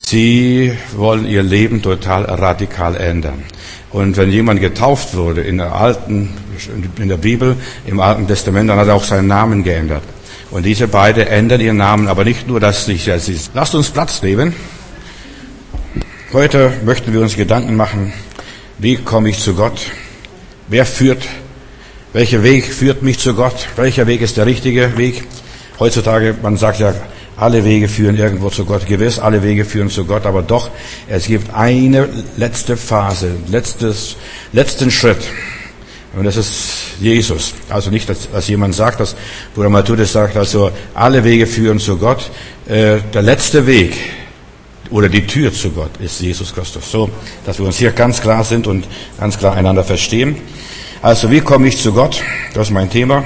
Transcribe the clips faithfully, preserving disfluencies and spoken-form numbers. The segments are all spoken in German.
Sie wollen ihr Leben total radikal ändern. Und wenn jemand getauft wurde in der alten, in der Bibel, im Alten Testament, dann hat er auch seinen Namen geändert. Und diese beiden ändern ihren Namen, aber nicht nur, dass sich, ja, sie, lasst uns Platz nehmen. Heute möchten wir uns Gedanken machen, wie komme ich zu Gott? Wer führt, welcher Weg führt mich zu Gott? Welcher Weg ist der richtige Weg? Heutzutage, man sagt ja, alle Wege führen irgendwo zu Gott. Gewiss, alle Wege führen zu Gott, aber doch, es gibt eine letzte Phase, letztes, letzten Schritt. Und das ist Jesus. Also nicht, dass, dass jemand sagt, dass Bruder Matthäus sagt, also alle Wege führen zu Gott. Äh, der letzte Weg oder die Tür zu Gott ist Jesus Christus. So, dass wir uns hier ganz klar sind und ganz klar einander verstehen. Also, wie komme ich zu Gott? Das ist mein Thema.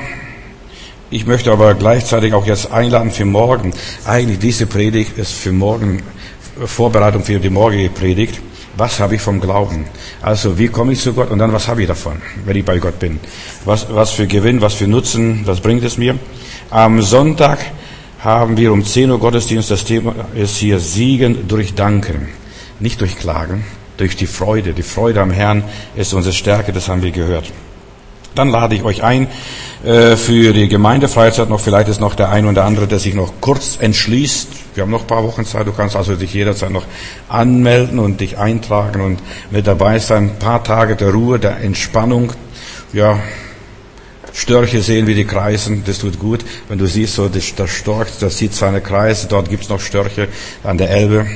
Ich möchte aber gleichzeitig auch jetzt einladen für morgen. Eigentlich diese Predigt ist für morgen Vorbereitung für die morgige Predigt. Was habe ich vom Glauben? Also wie komme ich zu Gott und dann was habe ich davon, wenn ich bei Gott bin? Was, was für Gewinn, was für Nutzen, was bringt es mir? Am Sonntag haben wir um zehn Uhr Gottesdienst. Das Thema ist hier Siegen durch Danken, nicht durch Klagen, durch die Freude. Die Freude am Herrn ist unsere Stärke, das haben wir gehört. Dann lade ich euch ein äh, für die Gemeindefreizeit noch. Vielleicht ist noch der ein oder andere, der sich noch kurz entschließt. Wir haben noch ein paar Wochen Zeit. Du kannst also dich jederzeit noch anmelden und dich eintragen und mit dabei sein. Ein paar Tage der Ruhe, der Entspannung. Ja, Störche sehen, wie die kreisen. Das tut gut. Wenn du siehst, so der Storch, das sieht seine Kreise. Dort gibt's noch Störche an der Elbe.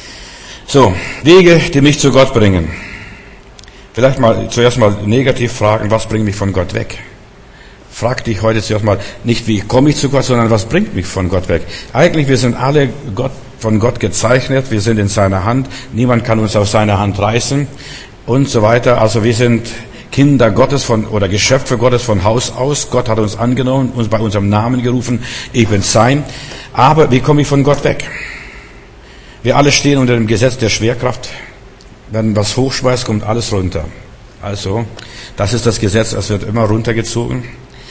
So, Wege, die mich zu Gott bringen. Vielleicht mal zuerst mal negativ fragen, was bringt mich von Gott weg? Frag dich heute zuerst mal nicht, wie komme ich zu Gott, sondern was bringt mich von Gott weg? Eigentlich, wir sind alle Gott, von Gott gezeichnet, wir sind in seiner Hand, niemand kann uns aus seiner Hand reißen und so weiter. Also wir sind Kinder Gottes von oder Geschöpfe Gottes von Haus aus. Gott hat uns angenommen, uns bei unserem Namen gerufen, ich bin sein. Aber wie komme ich von Gott weg? Wir alle stehen unter dem Gesetz der Schwerkraft. Wenn was hochschmeißt, kommt alles runter. Also, das ist das Gesetz, es wird immer runtergezogen.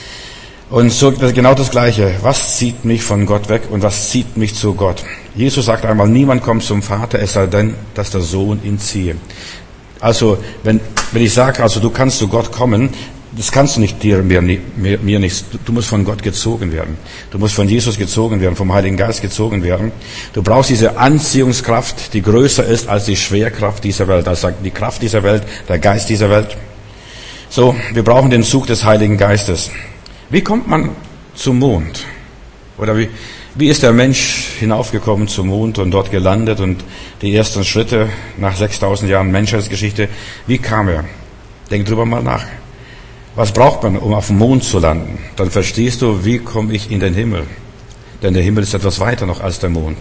Und so genau das Gleiche. Was zieht mich von Gott weg und was zieht mich zu Gott? Jesus sagt einmal, niemand kommt zum Vater, es sei denn, dass der Sohn ihn ziehe. Also, wenn, wenn ich sage, also du kannst zu Gott kommen, das kannst du nicht dir, mir, mir, mir nicht. Du, du musst von Gott gezogen werden. Du musst von Jesus gezogen werden, vom Heiligen Geist gezogen werden. Du brauchst diese Anziehungskraft, die größer ist als die Schwerkraft dieser Welt, also die Kraft dieser Welt, der Geist dieser Welt. So, wir brauchen den Zug des Heiligen Geistes. Wie kommt man zum Mond? Oder wie, wie ist der Mensch hinaufgekommen zum Mond und dort gelandet und die ersten Schritte nach sechstausend Jahren Menschheitsgeschichte, wie kam er? Denk drüber mal nach. Was braucht man, um auf dem Mond zu landen? Dann verstehst du, wie komme ich in den Himmel? Denn der Himmel ist etwas weiter noch als der Mond.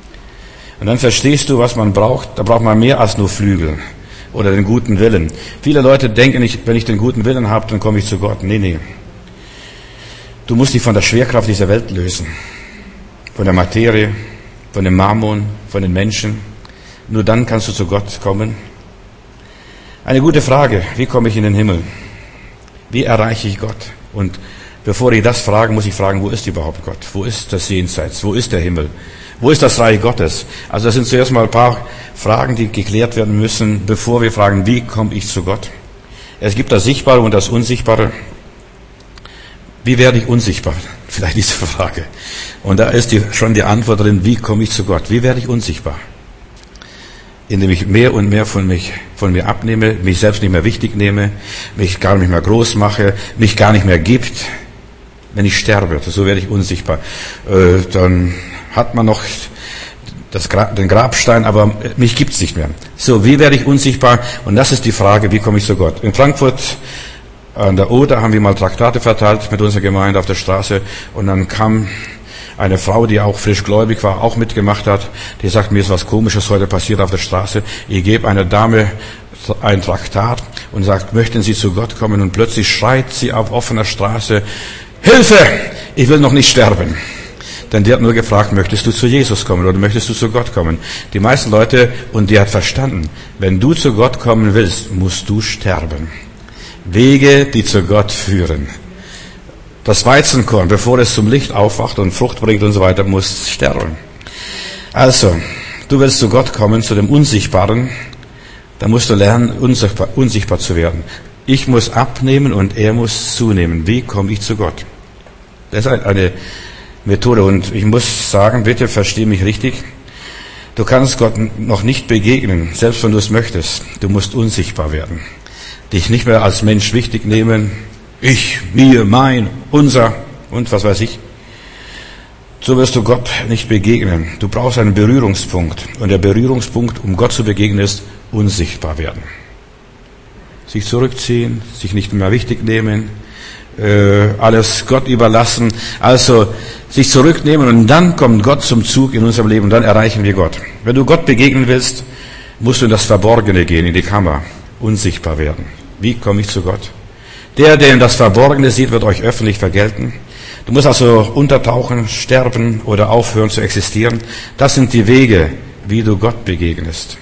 Und dann verstehst du, was man braucht. Da braucht man mehr als nur Flügel oder den guten Willen. Viele Leute denken nicht, wenn ich den guten Willen habe, dann komme ich zu Gott. Nee, nee. Du musst dich von der Schwerkraft dieser Welt lösen. Von der Materie, von dem Mammon, von den Menschen. Nur dann kannst du zu Gott kommen. Eine gute Frage. Wie komme ich in den Himmel? Wie erreiche ich Gott? Und bevor ich das frage, muss ich fragen, wo ist überhaupt Gott? Wo ist das Jenseits? Wo ist der Himmel? Wo ist das Reich Gottes? Also das sind zuerst mal ein paar Fragen, die geklärt werden müssen, bevor wir fragen, wie komme ich zu Gott? Es gibt das Sichtbare und das Unsichtbare. Wie werde ich unsichtbar? Vielleicht diese Frage. Und da ist die, schon die Antwort drin, wie komme ich zu Gott? Wie werde ich unsichtbar? Indem ich mehr und mehr von mich, von mir abnehme, mich selbst nicht mehr wichtig nehme, mich gar nicht mehr groß mache, mich gar nicht mehr gibt. Wenn ich sterbe, so werde ich unsichtbar. Äh, dann hat man noch das Gra- den Grabstein, aber mich gibt's nicht mehr. So, wie werde ich unsichtbar? Und das ist die Frage, wie komme ich zu Gott? In Frankfurt an der Oder haben wir mal Traktate verteilt mit unserer Gemeinde auf der Straße und dann kam eine Frau, die auch frisch gläubig war, auch mitgemacht hat, die sagt, mir ist was Komisches heute passiert auf der Straße. Ich gebe einer Dame ein Traktat und sagt, möchten Sie zu Gott kommen? Und plötzlich schreit sie auf offener Straße, Hilfe! Ich will noch nicht sterben. Denn die hat nur gefragt, möchtest du zu Jesus kommen oder möchtest du zu Gott kommen? Die meisten Leute, und die hat verstanden, wenn du zu Gott kommen willst, musst du sterben. Wege, die zu Gott führen. Das Weizenkorn, bevor es zum Licht aufwacht und Frucht bringt und so weiter, muss sterben. Also, Du willst zu Gott kommen, zu dem Unsichtbaren, dann musst du lernen, unsichtbar, unsichtbar zu werden. Ich muss abnehmen und er muss zunehmen. Wie komme ich zu Gott? Das ist eine Methode und ich muss sagen, bitte versteh mich richtig, du kannst Gott noch nicht begegnen, selbst wenn du es möchtest. Du musst unsichtbar werden. Dich nicht mehr als Mensch wichtig nehmen, ich, mir, mein, unser und was weiß ich. So wirst du Gott nicht begegnen. Du brauchst einen Berührungspunkt. Und der Berührungspunkt, um Gott zu begegnen, ist unsichtbar werden. Sich zurückziehen, sich nicht mehr wichtig nehmen, äh, alles Gott überlassen. Also sich zurücknehmen und dann kommt Gott zum Zug in unserem Leben und dann erreichen wir Gott. Wenn du Gott begegnen willst, musst du in das Verborgene gehen, in die Kammer, unsichtbar werden. Wie komme ich zu Gott? Der, der in das Verborgene sieht, wird euch öffentlich vergelten. Du musst also untertauchen, sterben oder aufhören zu existieren. Das sind die Wege, wie du Gott begegnest.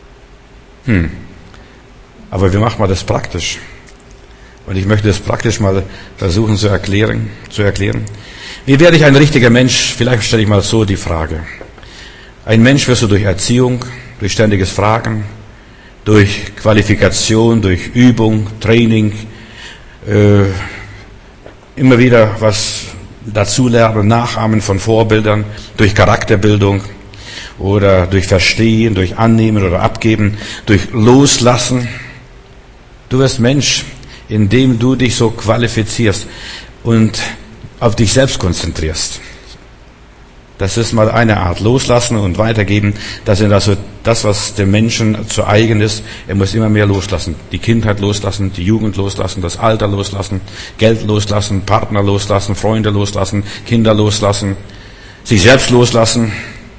Hm. Aber wie macht man das praktisch? Und ich möchte das praktisch mal versuchen zu erklären, zu erklären. Wie werde ich ein richtiger Mensch? Vielleicht stelle ich mal so die Frage. Ein Mensch wirst du durch Erziehung, durch ständiges Fragen, durch Qualifikation, durch Übung, Training, äh, immer wieder was dazulernen, Nachahmen von Vorbildern, durch Charakterbildung oder durch Verstehen, durch Annehmen oder Abgeben, durch Loslassen. Du wirst Mensch, indem du dich so qualifizierst und auf dich selbst konzentrierst. Das ist mal eine Art. Loslassen und weitergeben. Das ist also das, was dem Menschen zu eigen ist. Er muss immer mehr loslassen. Die Kindheit loslassen, die Jugend loslassen, das Alter loslassen, Geld loslassen, Partner loslassen, Freunde loslassen, Kinder loslassen, sich selbst loslassen.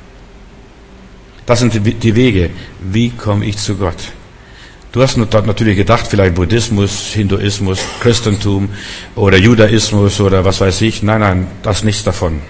Das sind die Wege. Wie komme ich zu Gott? Du hast natürlich gedacht, vielleicht Buddhismus, Hinduismus, Christentum oder Judaismus oder was weiß ich. Nein, nein, das ist nichts davon.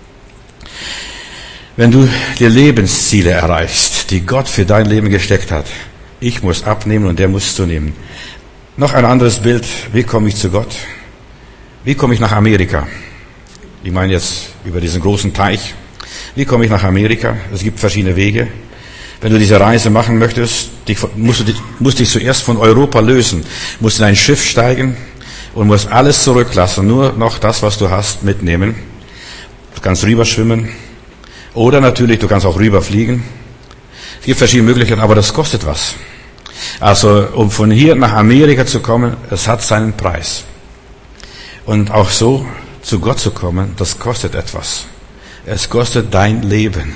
Wenn du die Lebensziele erreichst, die Gott für dein Leben gesteckt hat, ich muss abnehmen und der muss zunehmen. Noch ein anderes Bild, wie komme ich zu Gott? Wie komme ich nach Amerika? Ich meine jetzt über diesen großen Teich. Wie komme ich nach Amerika? Es gibt verschiedene Wege. Wenn du diese Reise machen möchtest, musst du dich, musst dich zuerst von Europa lösen, musst in ein Schiff steigen und musst alles zurücklassen, nur noch das, was du hast, mitnehmen. Du kannst rüberschwimmen. Oder natürlich, du kannst auch rüberfliegen. Es gibt verschiedene Möglichkeiten, aber das kostet was. Also, um von hier nach Amerika zu kommen, es hat seinen Preis. Und auch so zu Gott zu kommen, das kostet etwas. Es kostet dein Leben.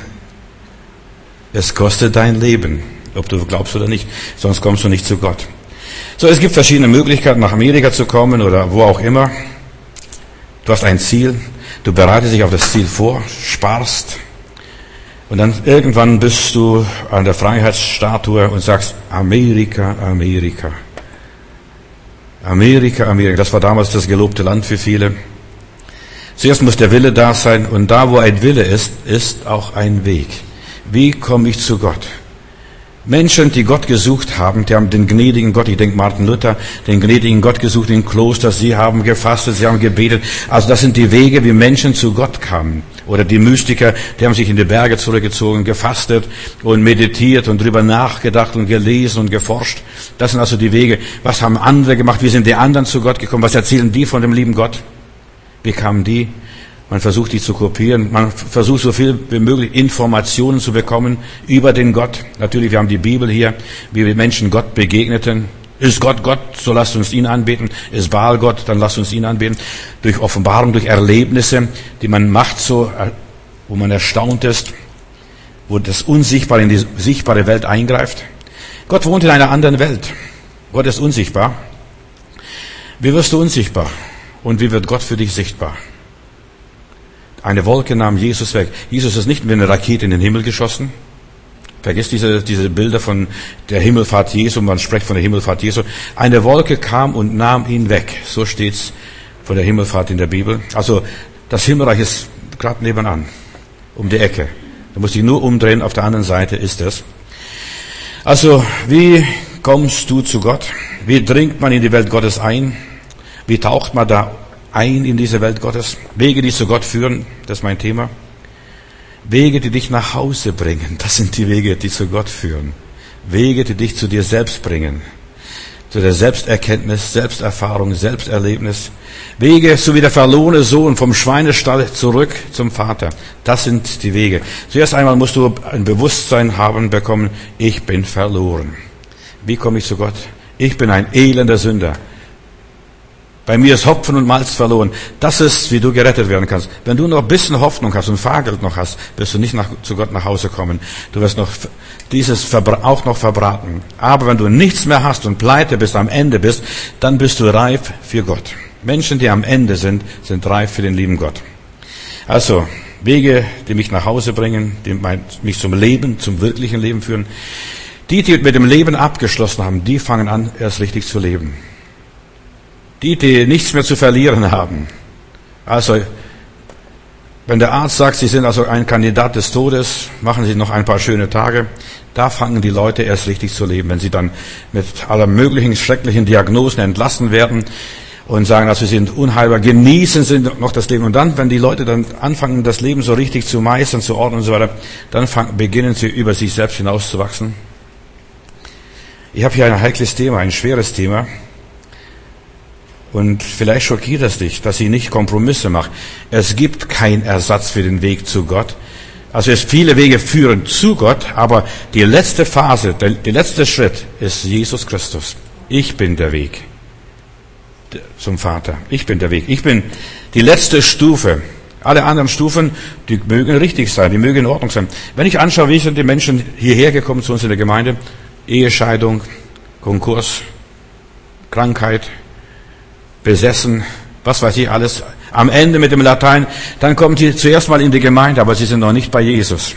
Es kostet dein Leben, ob du glaubst oder nicht, sonst kommst du nicht zu Gott. So, es gibt verschiedene Möglichkeiten, nach Amerika zu kommen oder wo auch immer. Du hast ein Ziel, du bereitest dich auf das Ziel vor, sparst. Und dann irgendwann bist du an der Freiheitsstatue und sagst, Amerika, Amerika. Amerika, Amerika. Das war damals das gelobte Land für viele. Zuerst muss der Wille da sein und da, wo ein Wille ist, ist auch ein Weg. Wie komme ich zu Gott? Menschen, die Gott gesucht haben, die haben den gnädigen Gott, ich denke Martin Luther, den gnädigen Gott gesucht in Klostern, sie haben gefastet, sie haben gebetet. Also das sind die Wege, wie Menschen zu Gott kamen. Oder die Mystiker, die haben sich in die Berge zurückgezogen, gefastet und meditiert und drüber nachgedacht und gelesen und geforscht. Das sind also die Wege. Was haben andere gemacht? Wie sind die anderen zu Gott gekommen? Was erzählen die von dem lieben Gott? Wie kamen die? Man versucht, die zu kopieren. Man versucht, so viel wie möglich Informationen zu bekommen über den Gott. Natürlich, wir haben die Bibel hier, wie wir Menschen Gott begegneten. Ist Gott Gott, so lasst uns ihn anbeten. Ist Baal Gott, dann lasst uns ihn anbeten. Durch Offenbarung, durch Erlebnisse, die man macht, so, wo man erstaunt ist, wo das Unsichtbare in die sichtbare Welt eingreift. Gott wohnt in einer anderen Welt. Gott ist unsichtbar. Wie wirst du unsichtbar? Und wie wird Gott für dich sichtbar? Eine Wolke nahm Jesus weg. Jesus ist nicht wie eine Rakete in den Himmel geschossen. Vergiss diese, diese Bilder von der Himmelfahrt Jesu. Man spricht von der Himmelfahrt Jesu. Eine Wolke kam und nahm ihn weg. So steht's von der Himmelfahrt in der Bibel. Also, das Himmelreich ist gerade nebenan. Um die Ecke. Du musst dich nur umdrehen. Auf der anderen Seite ist es. Also, wie kommst du zu Gott? Wie dringt man in die Welt Gottes ein? Wie taucht man da ein in diese Welt Gottes? Wege, die zu Gott führen, das ist mein Thema. Wege, die dich nach Hause bringen. Das sind die Wege, die zu Gott führen. Wege, die dich zu dir selbst bringen. Zu der Selbsterkenntnis, Selbsterfahrung, Selbsterlebnis. Wege, so wie der verlorene Sohn vom Schweinestall zurück zum Vater. Das sind die Wege. Zuerst einmal musst du ein Bewusstsein haben bekommen, ich bin verloren. Wie komme ich zu Gott? Ich bin ein elender Sünder. Bei mir ist Hopfen und Malz verloren. Das ist, wie du gerettet werden kannst. Wenn du noch ein bisschen Hoffnung hast und Fahrgeld noch hast, wirst du nicht nach, zu Gott nach Hause kommen. Du wirst noch dieses auch noch verbraten. Aber wenn du nichts mehr hast und pleite bist, am Ende bist, dann bist du reif für Gott. Menschen, die am Ende sind, sind reif für den lieben Gott. Also, Wege, die mich nach Hause bringen, die mich zum Leben, zum wirklichen Leben führen. Die, die mit dem Leben abgeschlossen haben, die fangen an, erst richtig zu leben. Die, die nichts mehr zu verlieren haben. Also, wenn der Arzt sagt, Sie sind also ein Kandidat des Todes, machen Sie noch ein paar schöne Tage, da fangen die Leute erst richtig zu leben. Wenn sie dann mit aller möglichen schrecklichen Diagnosen entlassen werden und sagen, also Sie sind unheilbar, genießen Sie noch das Leben. Und dann, wenn die Leute dann anfangen, das Leben so richtig zu meistern, zu ordnen und so weiter, dann fangen, beginnen sie über sich selbst hinauszuwachsen. Ich habe hier ein heikles Thema, ein schweres Thema. Und vielleicht schockiert es dich, dass ich nicht Kompromisse mache. Es gibt keinen Ersatz für den Weg zu Gott. Also es viele Wege führen zu Gott, aber die letzte Phase, der, der letzte Schritt ist Jesus Christus. Ich bin der Weg zum Vater. Ich bin der Weg. Ich bin die letzte Stufe. Alle anderen Stufen, die mögen richtig sein, die mögen in Ordnung sein. Wenn ich anschaue, wie sind die Menschen hierher gekommen zu uns in der Gemeinde? Ehescheidung, Konkurs, Krankheit, besessen, was weiß ich alles. Am Ende mit dem Latein, dann kommen sie zuerst mal in die Gemeinde, aber sie sind noch nicht bei Jesus.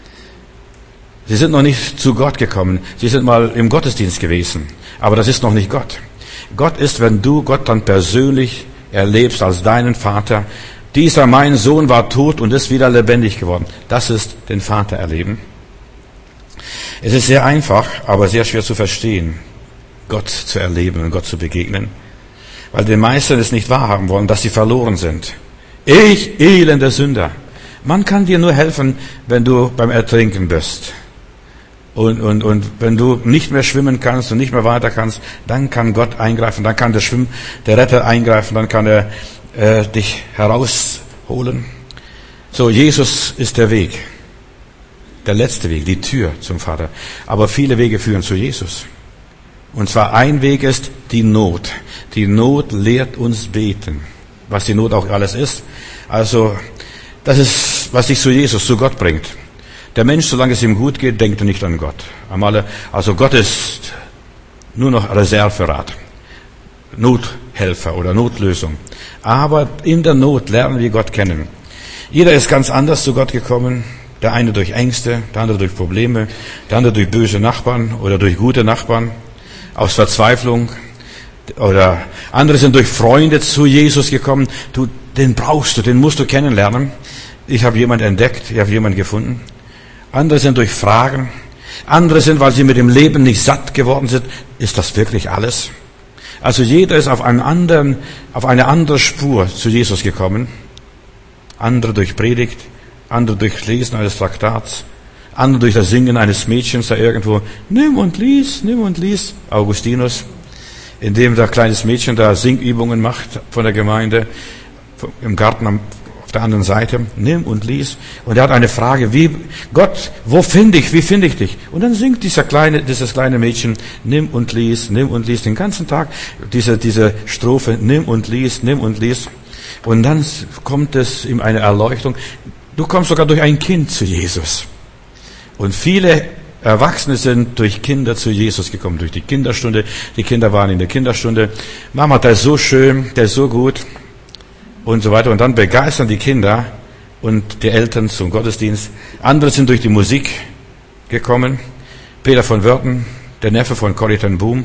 Sie sind noch nicht zu Gott gekommen. Sie sind mal im Gottesdienst gewesen. Aber das ist noch nicht Gott. Gott ist, wenn du Gott dann persönlich erlebst als deinen Vater. Dieser mein Sohn war tot und ist wieder lebendig geworden. Das ist den Vater erleben. Es ist sehr einfach, aber sehr schwer zu verstehen, Gott zu erleben und Gott zu begegnen. Weil die meisten es nicht wahrhaben wollen, dass sie verloren sind. Ich, elender Sünder. Man kann dir nur helfen, wenn du beim Ertrinken bist. Und, und, und wenn du nicht mehr schwimmen kannst und nicht mehr weiter kannst, dann kann Gott eingreifen, dann kann der Schwimm, der Retter eingreifen, dann kann er äh, dich herausholen. So, Jesus ist der Weg. Der letzte Weg, die Tür zum Vater. Aber viele Wege führen zu Jesus. Und zwar ein Weg ist die Not. Die Not lehrt uns beten. Was die Not auch alles ist. Also, das ist, was dich zu Jesus, zu Gott bringt. Der Mensch, solange es ihm gut geht, denkt er nicht an Gott. Also Gott ist nur noch Reserverat. Nothelfer oder Notlösung. Aber in der Not lernen wir Gott kennen. Jeder ist ganz anders zu Gott gekommen. Der eine durch Ängste, der andere durch Probleme, der andere durch böse Nachbarn oder durch gute Nachbarn. Aus Verzweiflung, oder andere sind durch Freunde zu Jesus gekommen. Du, den brauchst du, den musst du kennenlernen. Ich habe jemanden entdeckt, ich habe jemanden gefunden. Andere sind durch Fragen. Andere sind, weil sie mit dem Leben nicht satt geworden sind. Ist das wirklich alles? Also jeder ist auf einen anderen, auf eine andere Spur zu Jesus gekommen. Andere durch Predigt, andere durch Lesen eines Traktats. Andere durch das Singen eines Mädchens da irgendwo, nimm und lies, nimm und lies, Augustinus, indem da kleines Mädchen da Singübungen macht von der Gemeinde, im Garten auf der anderen Seite, nimm und lies. Und er hat eine Frage, wie, Gott, wo finde ich, wie finde ich dich? Und dann singt dieser kleine, dieses kleine Mädchen, nimm und lies, nimm und lies, den ganzen Tag, diese, diese Strophe, nimm und lies, nimm und lies. Und dann kommt es ihm eine Erleuchtung. Du kommst sogar durch ein Kind zu Jesus. Und viele Erwachsene sind durch Kinder zu Jesus gekommen, durch die Kinderstunde. Die Kinder waren in der Kinderstunde. Mama, der ist so schön, der ist so gut und so weiter. Und dann begeistern die Kinder und die Eltern zum Gottesdienst. Andere sind durch die Musik gekommen. Peter von Wörten, der Neffe von Corrie ten Boom.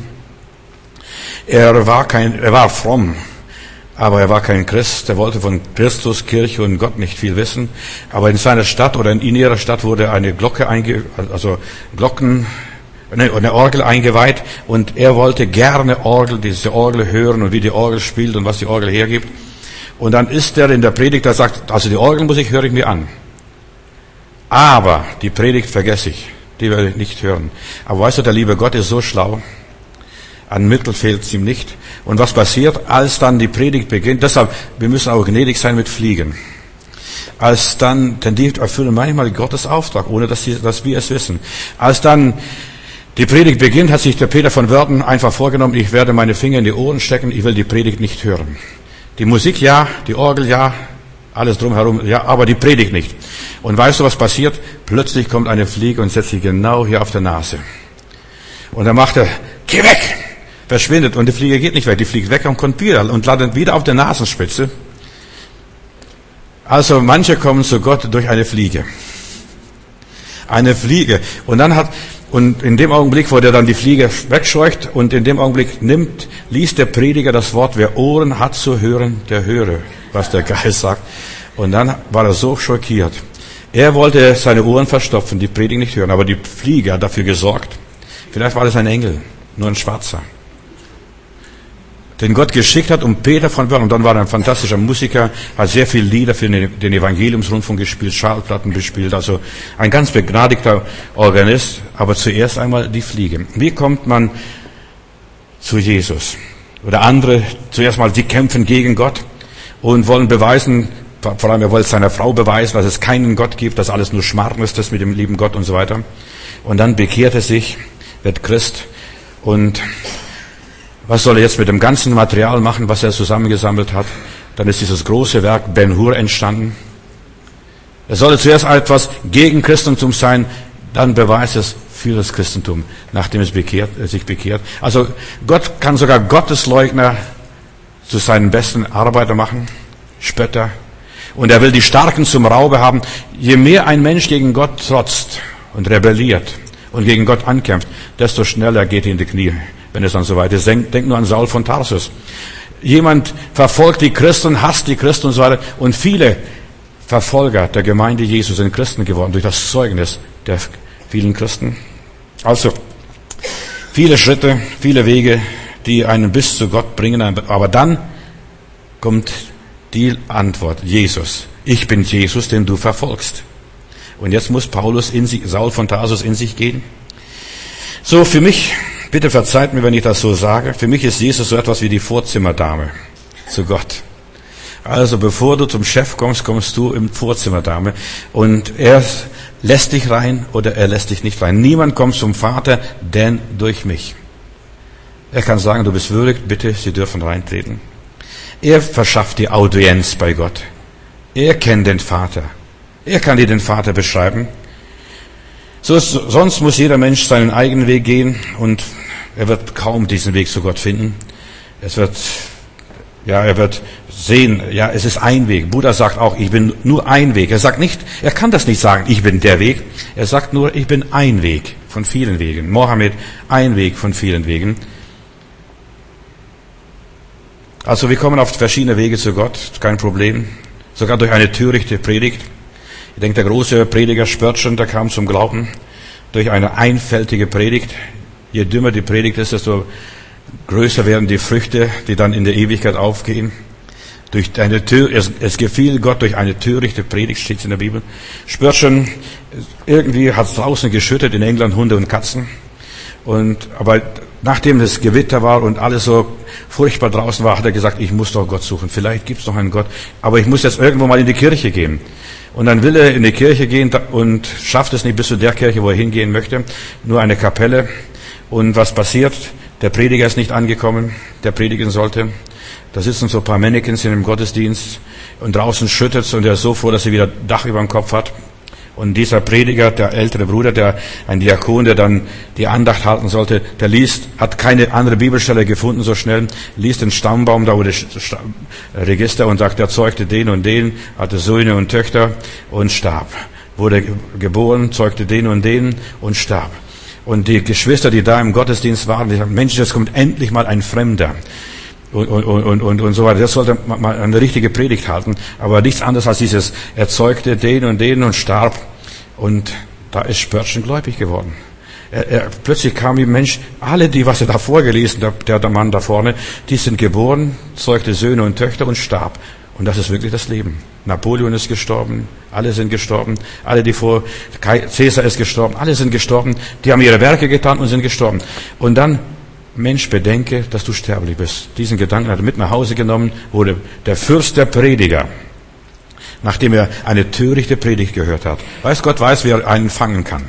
Er war kein, er war fromm. Aber er war kein Christ, er wollte von Christus, Kirche und Gott nicht viel wissen. Aber in seiner Stadt oder in ihrer Stadt wurde eine Glocke einge, also Glocken, eine Orgel eingeweiht und er wollte gerne Orgel, diese Orgel hören und wie die Orgel spielt und was die Orgel hergibt. Und dann ist er in der Predigt, der sagt, also die Orgel muss ich, höre ich mir an. Aber die Predigt vergesse ich. Die werde ich nicht hören. Aber weißt du, der liebe Gott ist so schlau. An Mittel fehlt es ihm nicht. Und was passiert, als dann die Predigt beginnt? Deshalb, wir müssen auch gnädig sein mit Fliegen. Als dann, denn die erfüllen manchmal Gottes Auftrag, ohne dass, sie, dass wir es wissen. Als dann die Predigt beginnt, hat sich der Peter von Wörden einfach vorgenommen, ich werde meine Finger in die Ohren stecken, ich will die Predigt nicht hören. Die Musik ja, die Orgel ja, alles drumherum ja, aber die Predigt nicht. Und weißt du, was passiert? Plötzlich kommt eine Fliege und setzt sich genau hier auf der Nase. Und dann macht er, geh weg! Verschwindet und die Fliege geht nicht weg, die fliegt weg und kommt wieder und landet wieder auf der Nasenspitze. Also manche kommen zu Gott durch eine Fliege. Eine Fliege. Und dann hat, und in dem Augenblick, wo der dann die Fliege wegscheucht und in dem Augenblick nimmt, liest der Prediger das Wort, wer Ohren hat zu hören, der höre, was der Geist sagt. Und dann war er so schockiert. Er wollte seine Ohren verstopfen, die Predigt nicht hören, aber die Fliege hat dafür gesorgt. Vielleicht war das ein Engel, nur ein Schwarzer, den Gott geschickt hat, um Peter von Wörden. Und dann war er ein fantastischer Musiker, hat sehr viele Lieder für den Evangeliumsrundfunk gespielt, Schallplatten bespielt, also ein ganz begnadigter Organist. Aber zuerst einmal die Fliege. Wie kommt man zu Jesus? Oder andere, zuerst mal, die kämpfen gegen Gott und wollen beweisen, vor allem er wollte seiner Frau beweisen, dass es keinen Gott gibt, dass alles nur Schmarrn ist, das mit dem lieben Gott und so weiter. Und dann bekehrt er sich, wird Christ und was soll er jetzt mit dem ganzen Material machen, was er zusammengesammelt hat? Dann ist dieses große Werk Ben-Hur entstanden. Er sollte zuerst etwas gegen Christentum sein, dann beweist es für das Christentum, nachdem es bekehrt, äh, sich bekehrt. Also Gott kann sogar Gottesleugner zu seinen besten Arbeiter machen, Spötter. Und er will die Starken zum Raube haben. Je mehr ein Mensch gegen Gott trotzt und rebelliert und gegen Gott ankämpft, desto schneller geht er in die Knie, wenn es dann soweit ist. Denk, denk nur an Saul von Tarsus. Jemand verfolgt die Christen, hasst die Christen und so weiter. Und viele Verfolger der Gemeinde Jesu sind Christen geworden durch das Zeugnis der vielen Christen. Also, viele Schritte, viele Wege, die einen bis zu Gott bringen. Aber dann kommt die Antwort, Jesus. Ich bin Jesus, den du verfolgst. Und jetzt muss Paulus in sich, Saul von Tarsus in sich gehen. So, für mich, bitte verzeiht mir, wenn ich das so sage, für mich ist Jesus so etwas wie die Vorzimmerdame zu Gott. Also bevor du zum Chef kommst, kommst du im Vorzimmerdame und er lässt dich rein oder er lässt dich nicht rein. Niemand kommt zum Vater, denn durch mich. Er kann sagen, du bist würdig, bitte, Sie dürfen reintreten. Er verschafft die Audienz bei Gott. Er kennt den Vater. Er kann dir den Vater beschreiben. So ist, sonst muss jeder Mensch seinen eigenen Weg gehen und er wird kaum diesen Weg zu Gott finden. Es wird, ja, er wird sehen, ja, es ist ein Weg. Buddha sagt auch, ich bin nur ein Weg. Er sagt nicht, er kann das nicht sagen, ich bin der Weg. Er sagt nur, ich bin ein Weg von vielen Wegen. Mohammed, ein Weg von vielen Wegen. Also wir kommen auf verschiedene Wege zu Gott, kein Problem. Sogar durch eine törichte Predigt. Ich denke, der große Prediger Spurgeon, der kam zum Glauben durch eine einfältige Predigt. Je dümmer die Predigt ist, desto größer werden die Früchte, die dann in der Ewigkeit aufgehen. Durch eine Tür, es, es gefiel Gott durch eine törichte Predigt, steht es in der Bibel. Spurgeon, irgendwie hat es draußen geschüttet, in England Hunde und Katzen. Und, aber nachdem das Gewitter war und alles so furchtbar draußen war, hat er gesagt, ich muss doch Gott suchen. Vielleicht gibt es noch einen Gott, aber ich muss jetzt irgendwo mal in die Kirche gehen. Und dann will er in die Kirche gehen und schafft es nicht bis zu der Kirche, wo er hingehen möchte. Nur eine Kapelle. Und was passiert? Der Prediger ist nicht angekommen, der predigen sollte. Da sitzen so ein paar Mannequins in dem Gottesdienst und draußen schüttet es und er ist so froh, dass er wieder Dach über dem Kopf hat. Und dieser Prediger, der ältere Bruder, der ein Diakon, der dann die Andacht halten sollte, der liest, hat keine andere Bibelstelle gefunden so schnell, liest den Stammbaum, da wurde Register und sagt, er zeugte den und den, hatte Söhne und Töchter und starb. Wurde geboren, zeugte den und den und starb. Und die Geschwister, die da im Gottesdienst waren, die sagten, Mensch, jetzt kommt endlich mal ein Fremder. Und, und, und, und, und so weiter. Das sollte man mal eine richtige Predigt halten. Aber nichts anderes als dieses, er zeugte den und den und starb. Und da ist Spurgeon gläubig geworden. Er, er, plötzlich kam ihm Mensch, alle die, was er da vorgelesen, der, der, der Mann da vorne, die sind geboren, zeugte Söhne und Töchter und starb. Und das ist wirklich das Leben. Napoleon ist gestorben, Alle sind gestorben. Alle, die vor Cäsar ist gestorben, alle sind gestorben. Die haben ihre Werke getan und sind gestorben. Und dann, Mensch, bedenke, dass du sterblich bist. Diesen Gedanken hat er mit nach Hause genommen, wurde der Fürst der Prediger, nachdem er eine törichte Predigt gehört hat. Weiß Gott weiß, wie er einen fangen kann.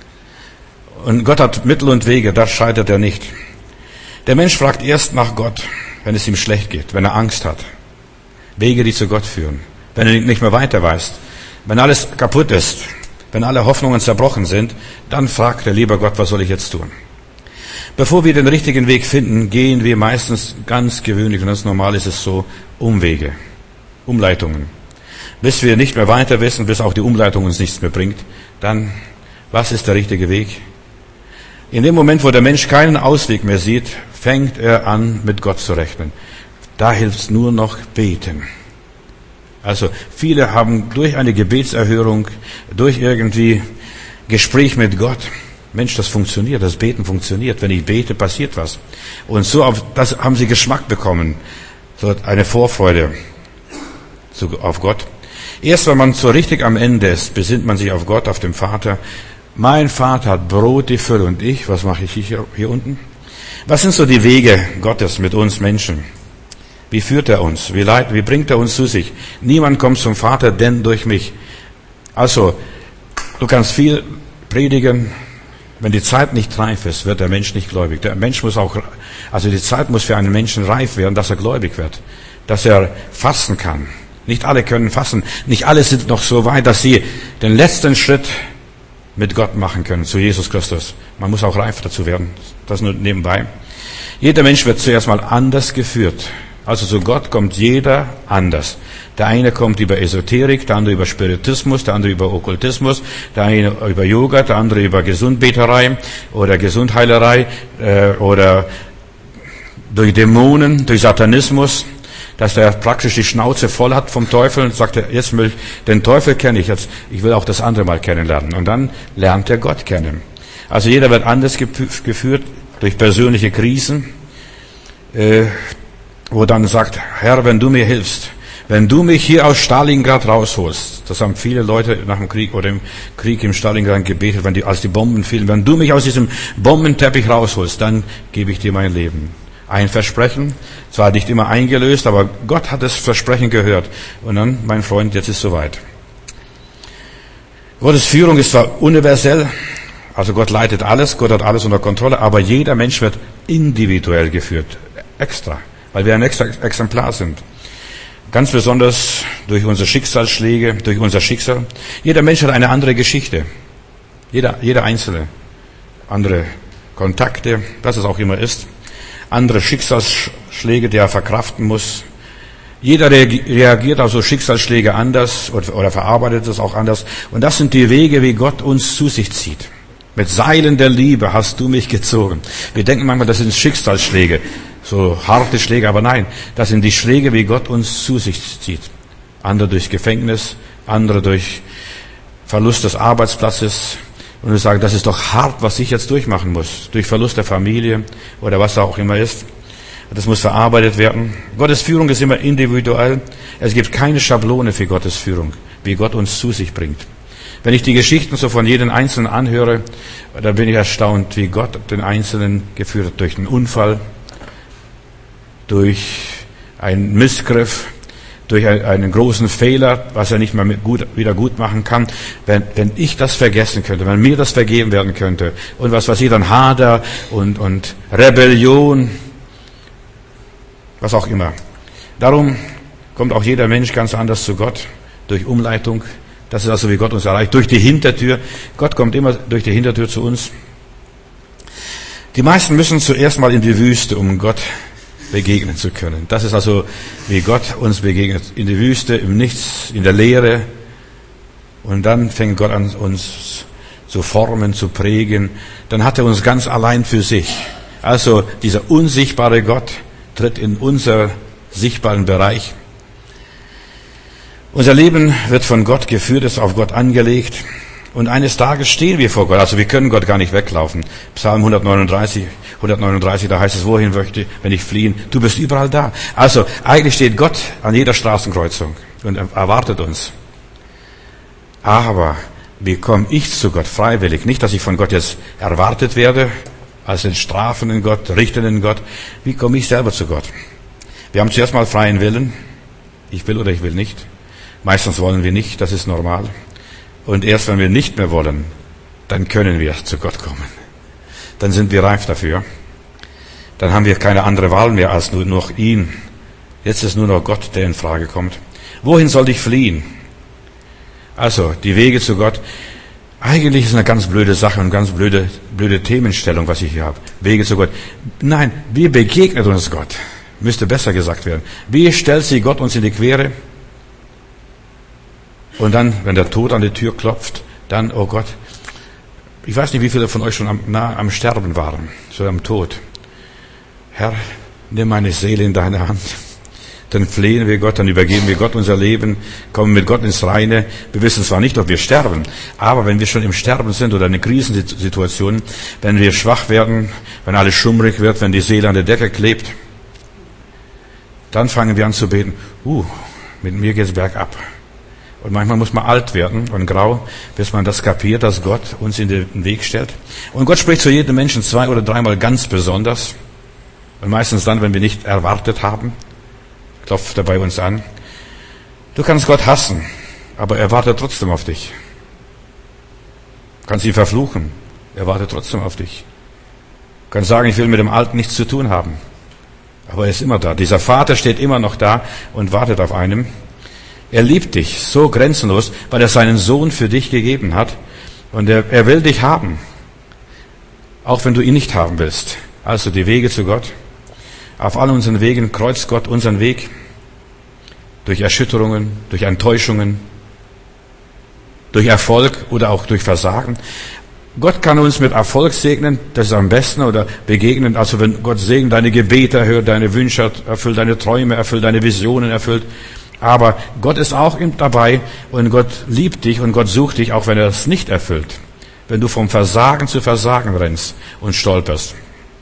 Und Gott hat Mittel und Wege, da scheitert er nicht. Der Mensch fragt erst nach Gott, wenn es ihm schlecht geht, wenn er Angst hat. Wege, die zu Gott führen. Wenn er nicht mehr weiter weiß. Wenn alles kaputt ist, wenn alle Hoffnungen zerbrochen sind, dann fragt er, lieber Gott, was soll ich jetzt tun? Bevor wir den richtigen Weg finden, gehen wir meistens ganz gewöhnlich, und ganz normal ist es so, Umwege, Umleitungen. Bis wir nicht mehr weiter wissen, bis auch die Umleitung uns nichts mehr bringt, dann, was ist der richtige Weg? In dem Moment, wo der Mensch keinen Ausweg mehr sieht, fängt er an, mit Gott zu rechnen. Da hilft es nur noch beten. Also viele haben durch eine Gebetserhörung, durch irgendwie Gespräch mit Gott, Mensch, das funktioniert, das Beten funktioniert. Wenn ich bete, passiert was. Und so auf das haben sie Geschmack bekommen, so eine Vorfreude auf Gott. Erst wenn man so richtig am Ende ist, besinnt man sich auf Gott, auf den Vater. Mein Vater hat Brot, die Fülle, und ich, was mache ich hier, hier unten? Was sind so die Wege Gottes mit uns Menschen? Wie führt er uns? Wie, leid, wie bringt er uns zu sich? Niemand kommt zum Vater, denn durch mich. Also, du kannst viel predigen. Wenn die Zeit nicht reif ist, wird der Mensch nicht gläubig. Der Mensch muss auch, also die Zeit muss für einen Menschen reif werden, dass er gläubig wird. Dass er fasten kann. Nicht alle können fasten. Nicht alle sind noch so weit, dass sie den letzten Schritt mit Gott machen können, zu Jesus Christus. Man muss auch reif dazu werden. Das nur nebenbei. Jeder Mensch wird zuerst mal anders geführt. Also zu Gott kommt jeder anders. Der eine kommt über Esoterik, der andere über Spiritismus, der andere über Okkultismus, der eine über Yoga, der andere über Gesundbeterei oder Gesundheilerei äh, oder durch Dämonen, durch Satanismus, dass der praktisch die Schnauze voll hat vom Teufel und sagt, jetzt will ich, den Teufel kenne ich jetzt, ich will auch das andere mal kennenlernen. Und dann lernt er Gott kennen. Also jeder wird anders geführt durch persönliche Krisen, äh, wo dann sagt, Herr, wenn du mir hilfst, wenn du mich hier aus Stalingrad rausholst, das haben viele Leute nach dem Krieg oder im Krieg im Stalingrad gebetet, wenn die, als die Bomben fielen, wenn du mich aus diesem Bombenteppich rausholst, dann gebe ich dir mein Leben. Ein Versprechen, zwar nicht immer eingelöst, aber Gott hat das Versprechen gehört. Und dann, mein Freund, jetzt ist soweit. Gottes Führung ist zwar universell, also Gott leitet alles, Gott hat alles unter Kontrolle, aber jeder Mensch wird individuell geführt, extra, weil wir ein extra Exemplar sind. Ganz besonders durch unsere Schicksalsschläge, durch unser Schicksal. Jeder Mensch hat eine andere Geschichte. Jeder, jeder Einzelne. Andere Kontakte, was es auch immer ist. Andere Schicksalsschläge, die er verkraften muss. Jeder reagiert auf so Schicksalsschläge anders oder, oder verarbeitet es auch anders. Und das sind die Wege, wie Gott uns zu sich zieht. Mit Seilen der Liebe hast du mich gezogen. Wir denken manchmal, das sind Schicksalsschläge. So harte Schläge, aber nein, das sind die Schläge, wie Gott uns zu sich zieht. Andere durch Gefängnis, andere durch Verlust des Arbeitsplatzes. Und wir sagen, das ist doch hart, was ich jetzt durchmachen muss. Durch Verlust der Familie oder was da auch immer ist. Das muss verarbeitet werden. Gottes Führung ist immer individuell. Es gibt keine Schablone für Gottes Führung, wie Gott uns zu sich bringt. Wenn ich die Geschichten so von jedem Einzelnen anhöre, dann bin ich erstaunt, wie Gott den Einzelnen geführt hat. Durch einen Unfall, durch einen Missgriff, durch einen großen Fehler, was er nicht mehr gut, wieder gut machen kann. Wenn, wenn ich das vergessen könnte, wenn mir das vergeben werden könnte und was weiß ich, dann Hader und, und Rebellion, was auch immer. Darum kommt auch jeder Mensch ganz anders zu Gott, durch Umleitung. Das ist also, wie Gott uns erreicht, durch die Hintertür. Gott kommt immer durch die Hintertür zu uns. Die meisten müssen zuerst mal in die Wüste, um Gott begegnen zu können. Das ist also, wie Gott uns begegnet. In die Wüste, im Nichts, in der Leere. Und dann fängt Gott an, uns zu formen, zu prägen. Dann hat er uns ganz allein für sich. Also, dieser unsichtbare Gott tritt in unser sichtbaren Bereich. Unser Leben wird von Gott geführt, ist auf Gott angelegt. Und eines Tages stehen wir vor Gott. Also wir können Gott gar nicht weglaufen. Psalm hundertneununddreißig, hundertneununddreißig, da heißt es, wohin möchte, wenn ich fliehen? Du bist überall da. Also eigentlich steht Gott an jeder Straßenkreuzung und erwartet uns. Aber wie komme ich zu Gott freiwillig? Nicht, dass ich von Gott jetzt erwartet werde, als den strafenden Gott, richtenden Gott. Wie komme ich selber zu Gott? Wir haben zuerst mal freien Willen. Ich will oder ich will nicht. Meistens wollen wir nicht, das ist normal. Und erst wenn wir nicht mehr wollen, dann können wir zu Gott kommen. Dann sind wir reif dafür. Dann haben wir keine andere Wahl mehr als nur noch ihn. Jetzt ist nur noch Gott, der in Frage kommt. Wohin soll ich fliehen? Also, die Wege zu Gott. Eigentlich ist es eine ganz blöde Sache und ganz blöde, blöde Themenstellung, was ich hier habe. Wege zu Gott. Nein, wie begegnet uns Gott? Müsste besser gesagt werden. Wie stellt sie Gott uns in die Quere? Und dann, wenn der Tod an die Tür klopft, dann, oh Gott, ich weiß nicht, wie viele von euch schon am, nah am Sterben waren, so am Tod. Herr, nimm meine Seele in deine Hand. Dann flehen wir Gott, dann übergeben wir Gott unser Leben, kommen mit Gott ins Reine. Wir wissen zwar nicht, ob wir sterben, aber wenn wir schon im Sterben sind oder in einer Krisensituation, wenn wir schwach werden, wenn alles schummrig wird, wenn die Seele an der Decke klebt, dann fangen wir an zu beten, uh, mit mir geht's bergab. Und manchmal muss man alt werden und grau, bis man das kapiert, dass Gott uns in den Weg stellt. Und Gott spricht zu jedem Menschen zwei oder dreimal ganz besonders. Und meistens dann, wenn wir nicht erwartet haben, klopft er bei uns an. Du kannst Gott hassen, aber er wartet trotzdem auf dich. Du kannst ihn verfluchen, er wartet trotzdem auf dich. Du kannst sagen, ich will mit dem Alten nichts zu tun haben. Aber er ist immer da. Dieser Vater steht immer noch da und wartet auf einen. Er liebt dich so grenzenlos, weil er seinen Sohn für dich gegeben hat. Und er, er will dich haben. Auch wenn du ihn nicht haben willst. Also die Wege zu Gott. Auf all unseren Wegen kreuzt Gott unseren Weg. Durch Erschütterungen, durch Enttäuschungen, durch Erfolg oder auch durch Versagen. Gott kann uns mit Erfolg segnen, das ist am besten, oder begegnen. Also wenn Gott segnet, deine Gebete erhört, deine Wünsche erfüllt, deine Träume erfüllt, deine Visionen erfüllt. Aber Gott ist auch dabei und Gott liebt dich und Gott sucht dich, auch wenn er es nicht erfüllt. Wenn du vom Versagen zu Versagen rennst und stolperst.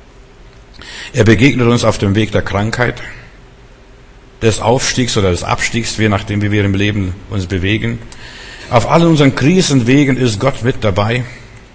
Er begegnet uns auf dem Weg der Krankheit, des Aufstiegs oder des Abstiegs, je nachdem, wie wir im Leben uns bewegen. Auf allen unseren Krisenwegen ist Gott mit dabei.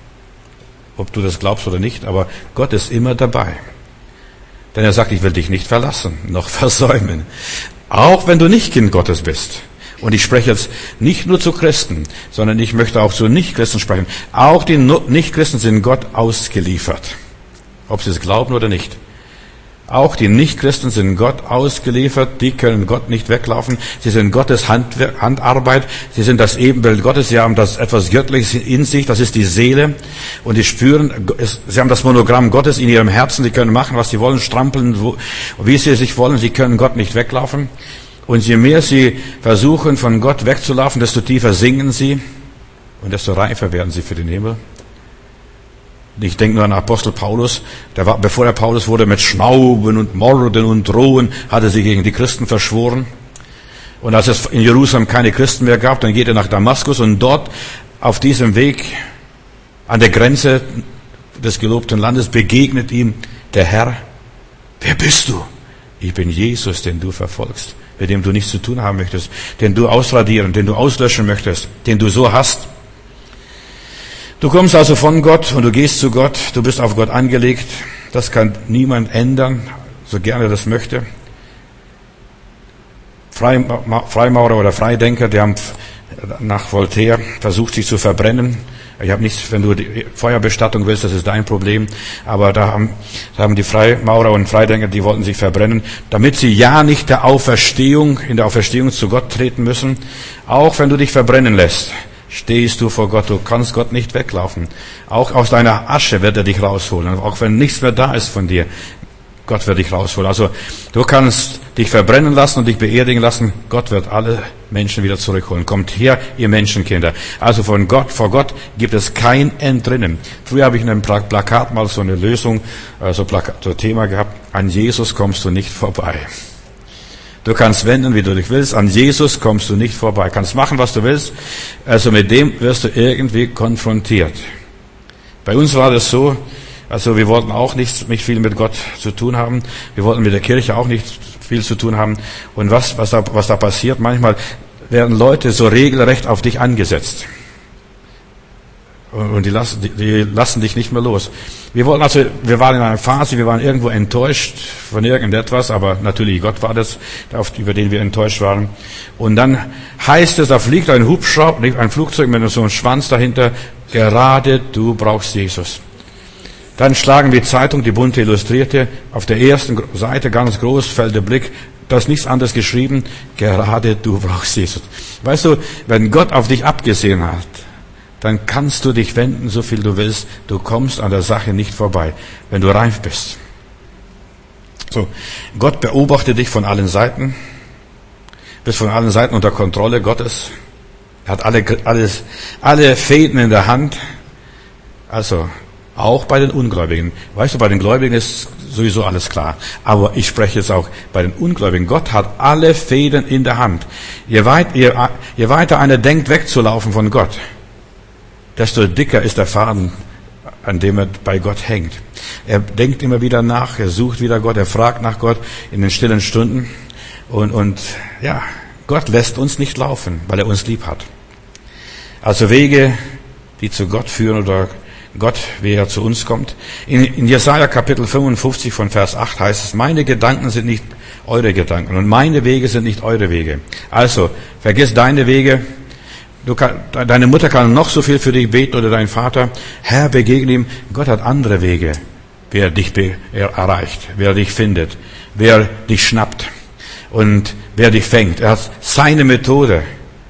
Ob du das glaubst oder nicht, aber Gott ist immer dabei. Denn er sagt, ich will dich nicht verlassen, noch versäumen. Auch wenn du nicht Kind Gottes bist. Und ich spreche jetzt nicht nur zu Christen, sondern ich möchte auch zu Nichtchristen sprechen. Auch die Nichtchristen sind Gott ausgeliefert. Ob sie es glauben oder nicht. Auch die Nichtchristen sind Gott ausgeliefert, die können Gott nicht weglaufen. Sie sind Gottes Handwer- Handarbeit, sie sind das Ebenbild Gottes, sie haben das etwas Göttliches in sich, das ist die Seele. Und die spüren, sie haben das Monogramm Gottes in ihrem Herzen, sie können machen, was sie wollen, strampeln, wo, wie sie sich wollen, sie können Gott nicht weglaufen. Und je mehr sie versuchen, von Gott wegzulaufen, desto tiefer singen sie und desto reifer werden sie für den Himmel. Ich denke nur an Apostel Paulus, der war, bevor er Paulus wurde, mit Schnauben und Morden und Drohen, hatte sie gegen die Christen verschworen. Und als es in Jerusalem keine Christen mehr gab, dann geht er nach Damaskus und dort auf diesem Weg an der Grenze des gelobten Landes begegnet ihm der Herr. Wer bist du? Ich bin Jesus, den du verfolgst, mit dem du nichts zu tun haben möchtest, den du ausradieren, den du auslöschen möchtest, den du so hast. Du kommst also von Gott und du gehst zu Gott, du bist auf Gott angelegt. Das kann niemand ändern, so gerne das möchte. Freimaurer oder Freidenker, die haben nach Voltaire versucht, sich zu verbrennen. Ich habe nichts, wenn du die Feuerbestattung willst, das ist dein Problem. Aber da haben, da haben die Freimaurer und Freidenker, die wollten sich verbrennen, damit sie ja nicht der Auferstehung, in der Auferstehung zu Gott treten müssen. Auch wenn du dich verbrennen lässt, stehst du vor Gott, du kannst Gott nicht weglaufen. Auch aus deiner Asche wird er dich rausholen, auch wenn nichts mehr da ist von dir. Gott wird dich rausholen. Also du kannst dich verbrennen lassen und dich beerdigen lassen. Gott wird alle Menschen wieder zurückholen. Kommt her, ihr Menschenkinder. Also von Gott, vor Gott gibt es kein Entrinnen. Früher habe ich in einem Plakat mal so eine Lösung, so, Plakat, so ein Thema gehabt. An Jesus kommst du nicht vorbei. Du kannst wenden, wie du dich willst. An Jesus kommst du nicht vorbei. Kannst machen, was du willst. Also mit dem wirst du irgendwie konfrontiert. Bei uns war das so, also wir wollten auch nicht, nicht viel mit Gott zu tun haben. Wir wollten mit der Kirche auch nicht viel zu tun haben. Und was, was da, was da passiert, manchmal werden Leute so regelrecht auf dich angesetzt. Und die lassen, die, die lassen dich nicht mehr los. Wir wollten also, wir waren in einer Phase, wir waren irgendwo enttäuscht von irgendetwas, aber natürlich Gott war das, über den wir enttäuscht waren. Und dann heißt es, da fliegt ein Hubschrauber, ein Flugzeug mit so einem Schwanz dahinter, gerade du brauchst Jesus. Dann schlagen wir Zeitung, die bunte Illustrierte, auf der ersten Seite ganz groß fällt der Blick, da ist nichts anderes geschrieben, gerade du brauchst Jesus. Weißt du, wenn Gott auf dich abgesehen hat, dann kannst du dich wenden, so viel du willst. Du kommst an der Sache nicht vorbei, wenn du reif bist. So, Gott beobachtet dich von allen Seiten, bist von allen Seiten unter Kontrolle Gottes. Er hat alle, alles, alle Fäden in der Hand. Also, auch bei den Ungläubigen. Weißt du, bei den Gläubigen ist sowieso alles klar. Aber ich spreche jetzt auch bei den Ungläubigen. Gott hat alle Fäden in der Hand. Je, weit, je, je weiter einer denkt, wegzulaufen von Gott, desto dicker ist der Faden, an dem er bei Gott hängt. Er denkt immer wieder nach, er sucht wieder Gott, er fragt nach Gott in den stillen Stunden. Und, und ja, Gott lässt uns nicht laufen, weil er uns lieb hat. Also Wege, die zu Gott führen oder Gott, wie er zu uns kommt. In, in Jesaja Kapitel fünfundfünfzig von Vers acht heißt es, meine Gedanken sind nicht eure Gedanken und meine Wege sind nicht eure Wege. Also, vergiss deine Wege. Du kann, deine Mutter kann noch so viel für dich beten oder dein Vater. Herr, begegne ihm. Gott hat andere Wege, wer dich be, er erreicht, wer dich findet, wer dich schnappt und wer dich fängt. Er hat seine Methode.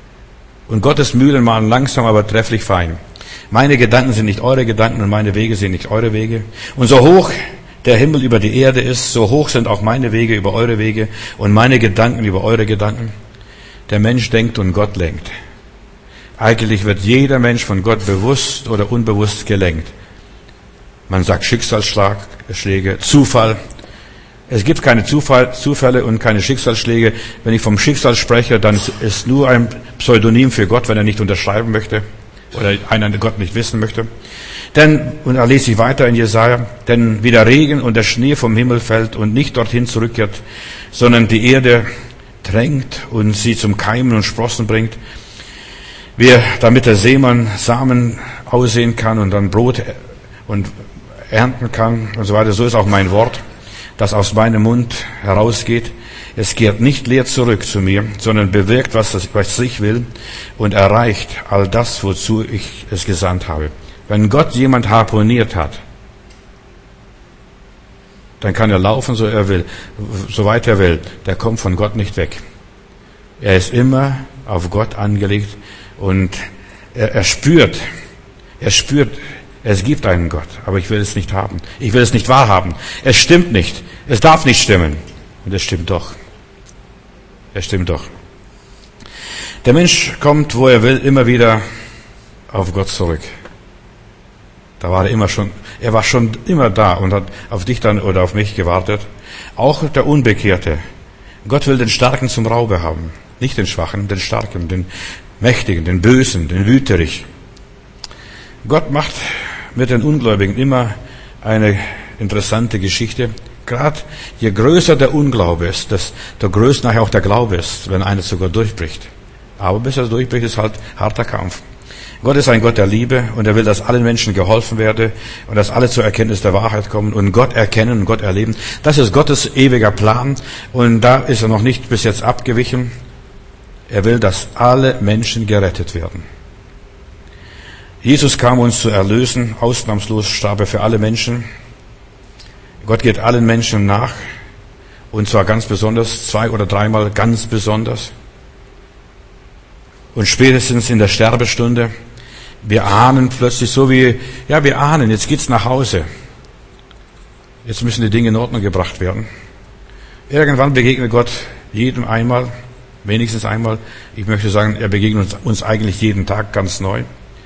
Und Gottes Mühlen mahlen langsam, aber trefflich fein. Meine Gedanken sind nicht eure Gedanken und meine Wege sind nicht eure Wege. Und so hoch der Himmel über die Erde ist, so hoch sind auch meine Wege über eure Wege und meine Gedanken über eure Gedanken. Der Mensch denkt und Gott lenkt. Eigentlich wird jeder Mensch von Gott bewusst oder unbewusst gelenkt. Man sagt Schicksalsschläge, Zufall. Es gibt keine Zufall, Zufälle und keine Schicksalsschläge. Wenn ich vom Schicksal spreche, dann ist es nur ein Pseudonym für Gott, wenn er nicht unterschreiben möchte oder einer Gott nicht wissen möchte. Denn, und da lese ich weiter in Jesaja, denn wie der Regen und der Schnee vom Himmel fällt und nicht dorthin zurückkehrt, sondern die Erde drängt und sie zum Keimen und Sprossen bringt, wie, damit der Seemann Samen aussehen kann und dann Brot und ernten kann und so weiter. So ist auch mein Wort, das aus meinem Mund herausgeht. Es kehrt nicht leer zurück zu mir, sondern bewirkt, was, das, was ich will und erreicht all das, wozu ich es gesandt habe. Wenn Gott jemand harponiert hat, dann kann er laufen, so er will, soweit er will. Der kommt von Gott nicht weg. Er ist immer auf Gott angelegt. Und er, er spürt, er spürt, es gibt einen Gott, aber ich will es nicht haben. Ich will es nicht wahrhaben. Es stimmt nicht. Es darf nicht stimmen. Und es stimmt doch. Es stimmt doch. Der Mensch kommt, wo er will, immer wieder auf Gott zurück. Da war er immer schon, er war schon immer da und hat auf dich dann oder auf mich gewartet. Auch der Unbekehrte. Gott will den Starken zum Raube haben. Nicht den Schwachen, den Starken, den Mächtigen, den Bösen, den Wüterich. Gott macht mit den Ungläubigen immer eine interessante Geschichte. Gerade je größer der Unglaube ist, desto größer nachher auch der Glaube ist, wenn einer sogar durchbricht. Aber bis er durchbricht, ist halt harter Kampf. Gott ist ein Gott der Liebe und er will, dass allen Menschen geholfen werde und dass alle zur Erkenntnis der Wahrheit kommen und Gott erkennen und Gott erleben. Das ist Gottes ewiger Plan und da ist er noch nicht bis jetzt abgewichen. Er will, dass alle Menschen gerettet werden. Jesus kam uns zu erlösen, ausnahmslos starb er für alle Menschen. Gott geht allen Menschen nach und zwar ganz besonders, zwei oder dreimal ganz besonders. Und spätestens in der Sterbestunde, wir ahnen plötzlich so wie, ja wir ahnen, jetzt geht's nach Hause. Jetzt müssen die Dinge in Ordnung gebracht werden. Irgendwann begegnet Gott jedem einmal, wenigstens einmal. Ich möchte sagen, er begegnet uns, uns eigentlich jeden Tag ganz neu.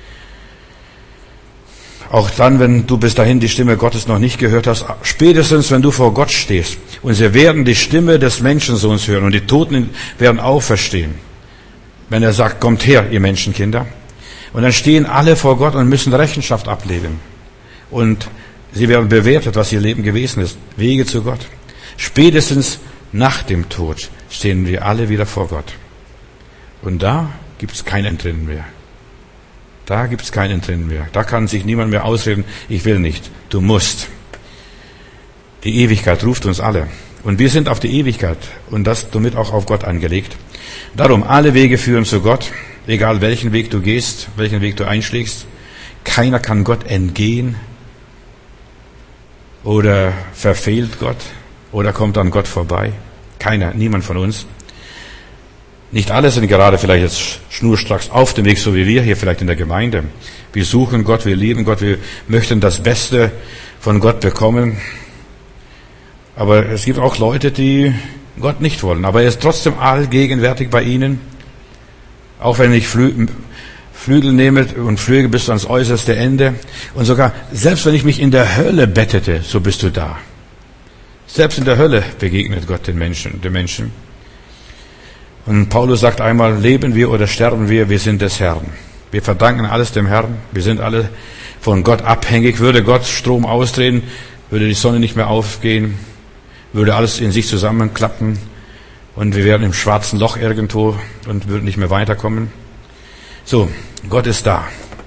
Auch dann, wenn du bis dahin die Stimme Gottes noch nicht gehört hast, spätestens wenn du vor Gott stehst und sie werden die Stimme des Menschensohns hören und die Toten werden auferstehen. Wenn er sagt, kommt her, ihr Menschenkinder. Und dann stehen alle vor Gott und müssen Rechenschaft ablegen. Und sie werden bewertet, was ihr Leben gewesen ist. Wege zu Gott. Spätestens nach dem Tod stehen wir alle wieder vor Gott. Und da gibt es kein Entrinnen mehr. Da gibt es keinen drin mehr. Da kann sich niemand mehr ausreden, ich will nicht. Du musst. Die Ewigkeit ruft uns alle. Und wir sind auf die Ewigkeit und das damit auch auf Gott angelegt. Darum, alle Wege führen zu Gott, egal welchen Weg du gehst, welchen Weg du einschlägst. Keiner kann Gott entgehen oder verfehlt Gott oder kommt an Gott vorbei. Keiner, niemand von uns. Nicht alle sind gerade vielleicht jetzt schnurstracks auf dem Weg, so wie wir hier vielleicht in der Gemeinde. Wir suchen Gott, wir lieben Gott, wir möchten das Beste von Gott bekommen. Aber es gibt auch Leute, die Gott nicht wollen. Aber er ist trotzdem allgegenwärtig bei ihnen. Auch wenn ich Flü- Flügel nehme und flüge bis ans äußerste Ende. Und sogar, selbst wenn ich mich in der Hölle bettete, so bist du da. Selbst in der Hölle begegnet Gott den Menschen, den Menschen. Und Paulus sagt einmal, leben wir oder sterben wir, wir sind des Herrn. Wir verdanken alles dem Herrn. Wir sind alle von Gott abhängig. Würde Gott Strom ausdrehen, würde die Sonne nicht mehr aufgehen, würde alles in sich zusammenklappen und wir wären im schwarzen Loch irgendwo und würden nicht mehr weiterkommen. So, Gott ist da.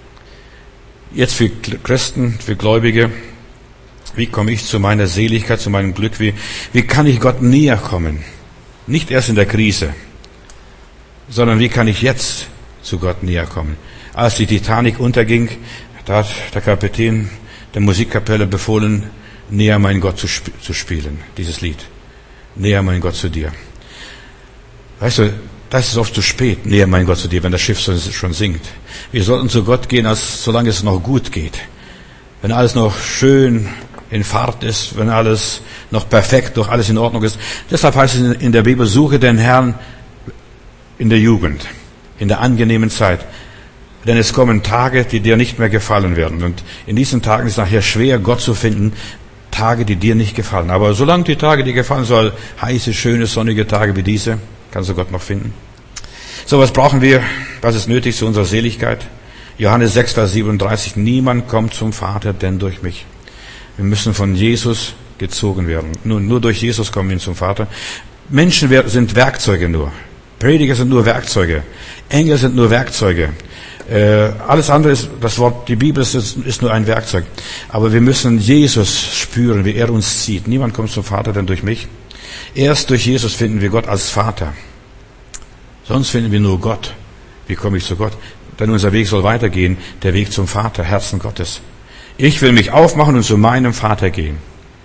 Jetzt für Christen, für Gläubige, wie komme ich zu meiner Seligkeit, zu meinem Glück? Wie, wie kann ich Gott näher kommen? Nicht erst in der Krise, sondern wie kann ich jetzt zu Gott näher kommen? Als die Titanic unterging, da hat der Kapitän der Musikkapelle befohlen, näher mein Gott zu, sp- zu spielen, dieses Lied. Näher mein Gott zu dir. Weißt du, das ist oft zu spät, näher mein Gott zu dir, wenn das Schiff schon sinkt. Wir sollten zu Gott gehen, als, solange es noch gut geht. Wenn alles noch schön in Fahrt ist, wenn alles noch perfekt, doch alles in Ordnung ist. Deshalb heißt es in der Bibel, suche den Herrn in der Jugend, in der angenehmen Zeit. Denn es kommen Tage, die dir nicht mehr gefallen werden. Und in diesen Tagen ist es nachher schwer, Gott zu finden. Tage, die dir nicht gefallen. Aber solange die Tage dir gefallen, so heiße, schöne, sonnige Tage wie diese, kannst du Gott noch finden. So, was brauchen wir? Was ist nötig zu unserer Seligkeit? Johannes sechs, Vers siebenunddreißig. Niemand kommt zum Vater, denn durch mich. Wir müssen von Jesus gezogen werden. Nur, nur durch Jesus kommen wir zum Vater. Menschen sind Werkzeuge nur. Prediger sind nur Werkzeuge. Engel sind nur Werkzeuge. Äh, alles andere ist, das Wort, die Bibel ist, ist nur ein Werkzeug. Aber wir müssen Jesus spüren, wie er uns zieht. Niemand kommt zum Vater, denn durch mich. Erst durch Jesus finden wir Gott als Vater. Sonst finden wir nur Gott. Wie komme ich zu Gott? Denn unser Weg soll weitergehen, der Weg zum Vater, Herzen Gottes. Ich will mich aufmachen und zu meinem Vater gehen.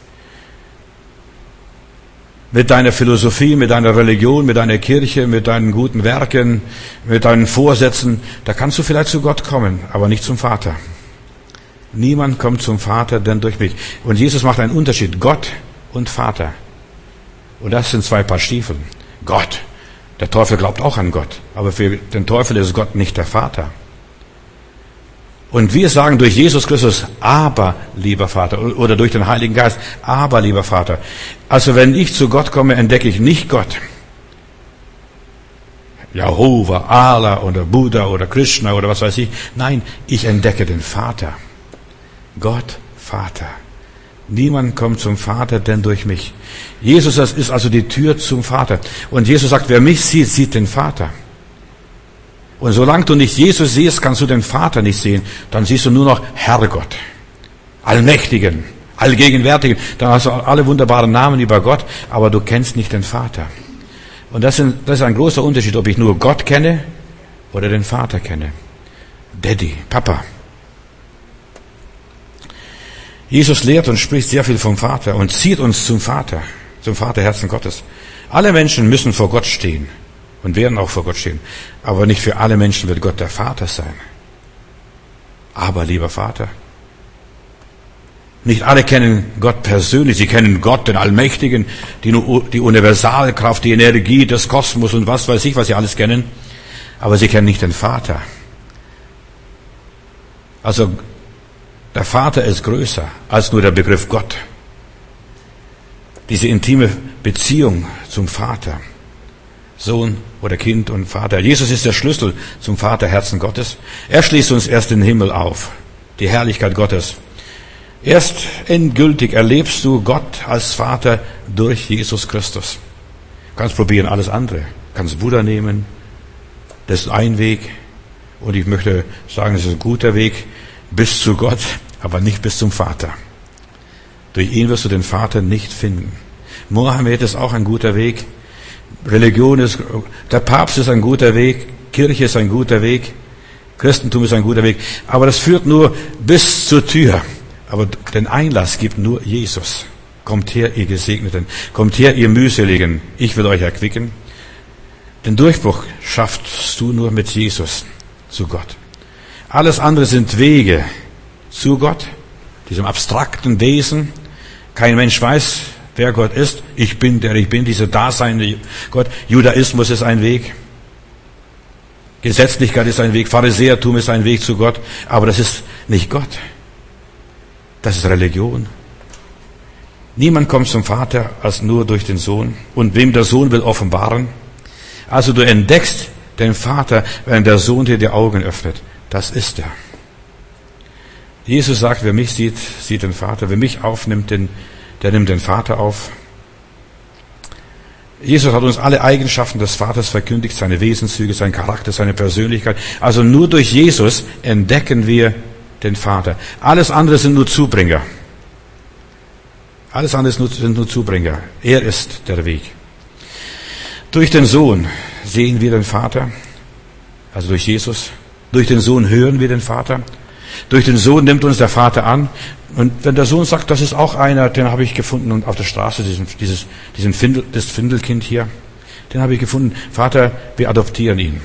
Mit deiner Philosophie, mit deiner Religion, mit deiner Kirche, mit deinen guten Werken, mit deinen Vorsätzen, da kannst du vielleicht zu Gott kommen, aber nicht zum Vater. Niemand kommt zum Vater, denn durch mich. Und Jesus macht einen Unterschied, Gott und Vater. Und das sind zwei Paar Stiefel. Gott. Der Teufel glaubt auch an Gott, aber für den Teufel ist Gott nicht der Vater. Und wir sagen durch Jesus Christus, aber, lieber Vater, oder durch den Heiligen Geist, aber, lieber Vater. Also wenn ich zu Gott komme, entdecke ich nicht Gott. Jehova, Allah oder Buddha oder Krishna oder was weiß ich. Nein, ich entdecke den Vater. Gott, Vater. Niemand kommt zum Vater, denn durch mich. Jesus ist also die Tür zum Vater. Und Jesus sagt, wer mich sieht, sieht den Vater. Und solange du nicht Jesus siehst, kannst du den Vater nicht sehen. Dann siehst du nur noch Herrgott, Allmächtigen, Allgegenwärtigen. Dann hast du alle wunderbaren Namen über Gott, aber du kennst nicht den Vater. Und das ist, das ist ein großer Unterschied, ob ich nur Gott kenne oder den Vater kenne. Daddy, Papa. Jesus lehrt und spricht sehr viel vom Vater und zieht uns zum Vater, zum Vaterherzen Gottes. Alle Menschen müssen vor Gott stehen und werden auch vor Gott stehen. Aber nicht für alle Menschen wird Gott der Vater sein. Aber, lieber Vater, nicht alle kennen Gott persönlich. Sie kennen Gott, den Allmächtigen, die, die Universalkraft, die Energie des Kosmos und was weiß ich, was sie alles kennen. Aber sie kennen nicht den Vater. Also, der Vater ist größer als nur der Begriff Gott. Diese intime Beziehung zum Vater. Sohn oder Kind und Vater. Jesus ist der Schlüssel zum Vaterherzen Gottes. Er schließt uns erst den Himmel auf. Die Herrlichkeit Gottes. Erst endgültig erlebst du Gott als Vater durch Jesus Christus. Du kannst probieren alles andere. Du kannst Buddha nehmen. Das ist ein Weg. Und ich möchte sagen, es ist ein guter Weg bis zu Gott, aber nicht bis zum Vater. Durch ihn wirst du den Vater nicht finden. Mohammed ist auch ein guter Weg. Religion ist, der Papst ist ein guter Weg. Kirche ist ein guter Weg. Christentum ist ein guter Weg. Aber das führt nur bis zur Tür. Aber den Einlass gibt nur Jesus. Kommt her, ihr Gesegneten. Kommt her, ihr Mühseligen. Ich will euch erquicken. Den Durchbruch schaffst du nur mit Jesus zu Gott. Alles andere sind Wege zu Gott, diesem abstrakten Wesen. Kein Mensch weiß, wer Gott ist. Ich bin der ich bin, dieser daseinende Gott. Judaismus ist ein Weg. Gesetzlichkeit ist ein Weg. Pharisäertum ist ein Weg zu Gott. Aber das ist nicht Gott. Das ist Religion. Niemand kommt zum Vater als nur durch den Sohn. Und wem der Sohn will offenbaren. Also du entdeckst den Vater, wenn der Sohn dir die Augen öffnet. Das ist er. Jesus sagt, wer mich sieht, sieht den Vater. Wer mich aufnimmt, den, der nimmt den Vater auf. Jesus hat uns alle Eigenschaften des Vaters verkündigt, seine Wesenszüge, sein Charakter, seine Persönlichkeit. Also nur durch Jesus entdecken wir den Vater. Alles andere sind nur Zubringer. Alles andere sind nur Zubringer. Er ist der Weg. Durch den Sohn sehen wir den Vater, also durch Jesus. Durch den Sohn hören wir den Vater. Durch den Sohn nimmt uns der Vater an. Und wenn der Sohn sagt, das ist auch einer, den habe ich gefunden auf der Straße, diesen, dieses, diesen Findel, das Findelkind hier, den habe ich gefunden. Vater, wir adoptieren ihn.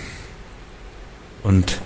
Und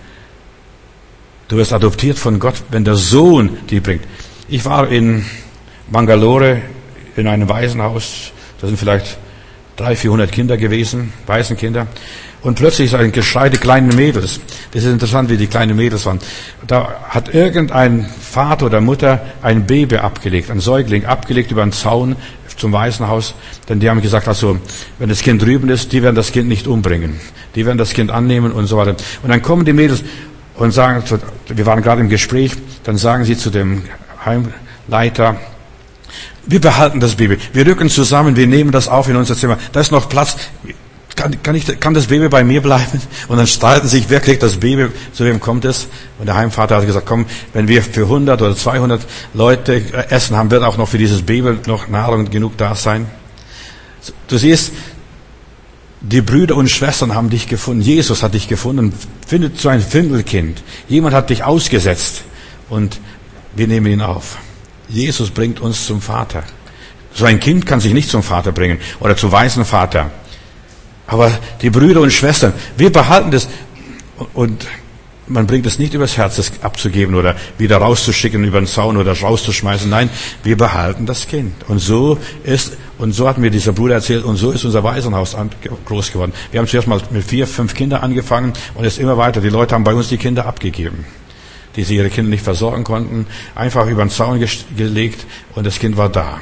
du wirst adoptiert von Gott, wenn der Sohn die bringt. Ich war in Bangalore in einem Waisenhaus. Da sind vielleicht dreihundert, vierhundert Kinder gewesen, Waisenkinder. Und plötzlich ist ein Geschrei der kleinen Mädels. Das ist interessant, wie die kleinen Mädels waren. Da hat irgendein Vater oder Mutter ein Baby abgelegt, ein Säugling abgelegt über einen Zaun zum Waisenhaus. Denn die haben gesagt, also, wenn das Kind drüben ist, die werden das Kind nicht umbringen. Die werden das Kind annehmen und so weiter. Und dann kommen die Mädels und sagen, wir waren gerade im Gespräch, dann sagen sie zu dem Heimleiter, wir behalten das Baby. Wir rücken zusammen, wir nehmen das auf in unser Zimmer. Da ist noch Platz. Kann, kann, ich, kann das Baby bei mir bleiben? Und dann streiten sich wirklich das Baby, zu wem kommt es? Und der Heimvater hat gesagt, komm, wenn wir für hundert oder zweihundert Leute essen haben, wird auch noch für dieses Baby noch Nahrung genug da sein. Du siehst, die Brüder und Schwestern haben dich gefunden. Jesus hat dich gefunden. Findet so ein Findelkind. Jemand hat dich ausgesetzt. Und wir nehmen ihn auf. Jesus bringt uns zum Vater. So ein Kind kann sich nicht zum Vater bringen oder zum weisen Vater. Aber die Brüder und Schwestern, wir behalten das und man bringt es nicht übers Herz, das abzugeben oder wieder rauszuschicken über den Zaun oder rauszuschmeißen. Nein, wir behalten das Kind. Und so ist, und so hat mir dieser Bruder erzählt, und so ist unser Waisenhaus groß geworden. Wir haben zuerst mal mit vier, fünf Kindern angefangen und jetzt immer weiter. Die Leute haben bei uns die Kinder abgegeben, die sie ihre Kinder nicht versorgen konnten, einfach über den Zaun gelegt und das Kind war da.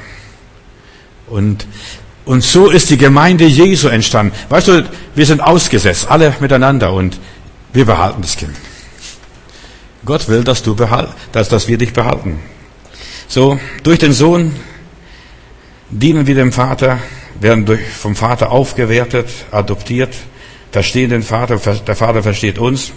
Und Und so ist die Gemeinde Jesu entstanden. Weißt du, wir sind ausgesetzt, alle miteinander, und wir behalten das Kind. Gott will, dass du behalt, dass, dass wir dich behalten. So, durch den Sohn dienen wir dem Vater, werden durch, vom Vater aufgewertet, adoptiert, verstehen den Vater, der Vater versteht uns.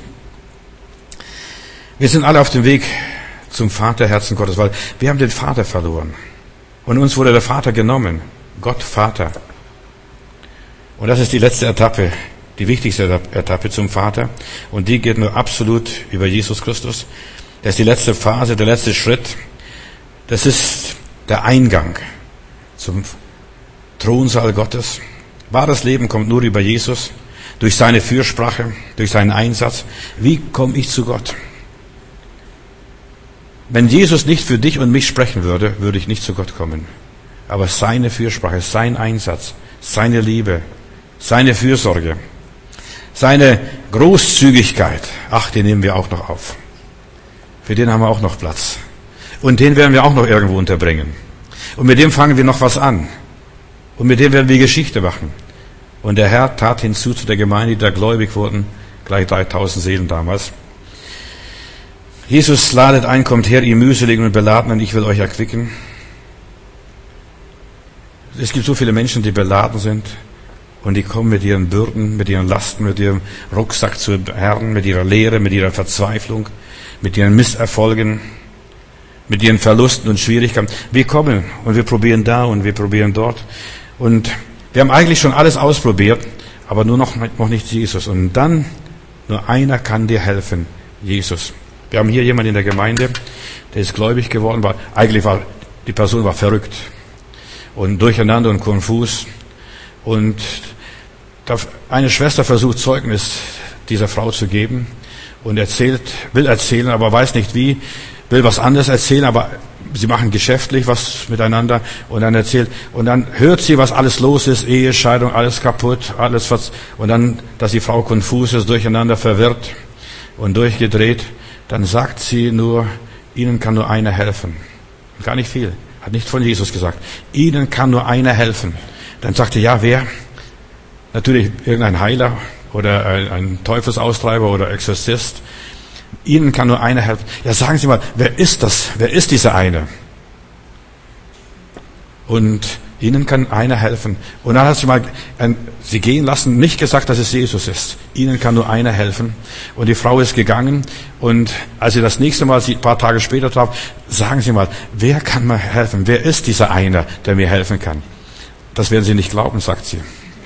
Wir sind alle auf dem Weg zum Vaterherzen Gottes, weil wir haben den Vater verloren. Und uns wurde der Vater genommen. Gott Vater. Und das ist die letzte Etappe, die wichtigste Etappe zum Vater. Und die geht nur absolut über Jesus Christus. Das ist die letzte Phase, der letzte Schritt. Das ist der Eingang zum Thronsaal Gottes. Wahres Leben kommt nur über Jesus, durch seine Fürsprache, durch seinen Einsatz. Wie komme ich zu Gott? Wenn Jesus nicht für dich und mich sprechen würde, würde ich nicht zu Gott kommen. Aber seine Fürsprache, sein Einsatz, seine Liebe, seine Fürsorge, seine Großzügigkeit, ach, den nehmen wir auch noch auf. Für den haben wir auch noch Platz. Und den werden wir auch noch irgendwo unterbringen. Und mit dem fangen wir noch was an. Und mit dem werden wir Geschichte machen. Und der Herr tat hinzu zu der Gemeinde, die da gläubig wurden, gleich dreitausend Seelen damals. Jesus ladet ein, kommt her, ihr mühseligen und Beladenen, ich will euch erquicken. Es gibt so viele Menschen, die beladen sind, Und die kommen mit ihren Bürden, mit ihren Lasten, mit ihrem Rucksack zu Herrn, mit ihrer Leere, mit ihrer Verzweiflung, mit ihren Misserfolgen, mit ihren Verlusten und Schwierigkeiten. Wir kommen und wir probieren da und wir probieren dort. Und wir haben eigentlich schon alles ausprobiert, aber nur noch, noch nicht Jesus. Und dann, nur einer kann dir helfen, Jesus. Wir haben hier jemanden in der Gemeinde, der ist gläubig geworden, war, eigentlich war, die Person war verrückt und durcheinander und konfus. Und eine Schwester versucht, Zeugnis dieser Frau zu geben und erzählt, will erzählen, aber weiß nicht wie, will was anderes erzählen, aber sie machen geschäftlich was miteinander und dann erzählt, und dann hört sie, was alles los ist, Ehe, Scheidung, alles kaputt, alles was, und dann, dass die Frau konfus ist, durcheinander, verwirrt und durchgedreht, dann sagt sie nur, Ihnen kann nur einer helfen. Gar nicht viel, hat nicht von Jesus gesagt. Ihnen kann nur einer helfen. Dann sagte, ja, wer? Natürlich irgendein Heiler oder ein, ein Teufelsaustreiber oder Exorzist. Ihnen kann nur einer helfen. Ja, sagen Sie mal, wer ist das? Wer ist dieser eine? Und Ihnen kann einer helfen. Und dann hat sie mal ein, sie gehen lassen, nicht gesagt, dass es Jesus ist. Ihnen kann nur einer helfen. Und die Frau ist gegangen. Und als sie das nächste Mal, sie ein paar Tage später traf, sagen Sie mal, wer kann mir helfen? Wer ist dieser einer, der mir helfen kann? Das werden Sie nicht glauben, sagt sie.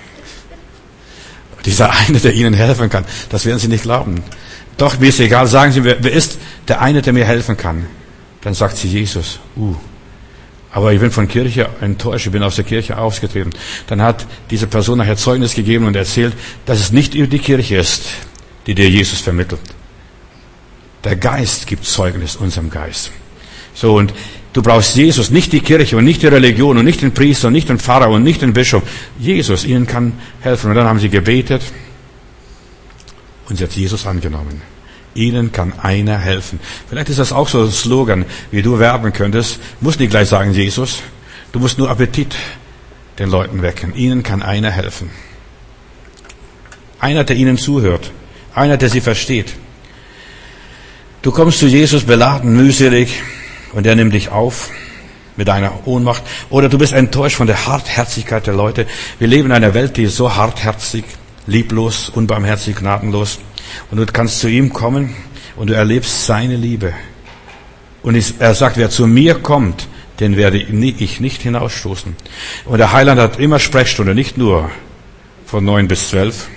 Dieser eine, der Ihnen helfen kann, das werden Sie nicht glauben. Doch, mir ist egal, sagen Sie, wer, wer ist der eine, der mir helfen kann? Dann sagt sie, Jesus. Uh. Aber ich bin von Kirche enttäuscht, ich bin aus der Kirche ausgetreten. Dann hat diese Person nachher Zeugnis gegeben und erzählt, dass es nicht die Kirche ist, die dir Jesus vermittelt. Der Geist gibt Zeugnis unserem Geist. So, und du brauchst Jesus, nicht die Kirche und nicht die Religion und nicht den Priester und nicht den Pfarrer und nicht den Bischof. Jesus, ihnen kann helfen. Und dann haben sie gebetet und sie hat Jesus angenommen. Ihnen kann einer helfen. Vielleicht ist das auch so ein Slogan, wie du werben könntest. Du musst nicht gleich sagen, Jesus. Du musst nur Appetit den Leuten wecken. Ihnen kann einer helfen. Einer, der ihnen zuhört. Einer, der sie versteht. Du kommst zu Jesus beladen, mühselig, und er nimmt dich auf mit deiner Ohnmacht. Oder du bist enttäuscht von der Hartherzigkeit der Leute. Wir leben in einer Welt, die ist so hartherzig, lieblos, unbarmherzig, gnadenlos. Und du kannst zu ihm kommen und du erlebst seine Liebe. Und er sagt, wer zu mir kommt, den werde ich nicht hinausstoßen. Und der Heiland hat immer Sprechstunde, nicht nur von neun bis zwölf.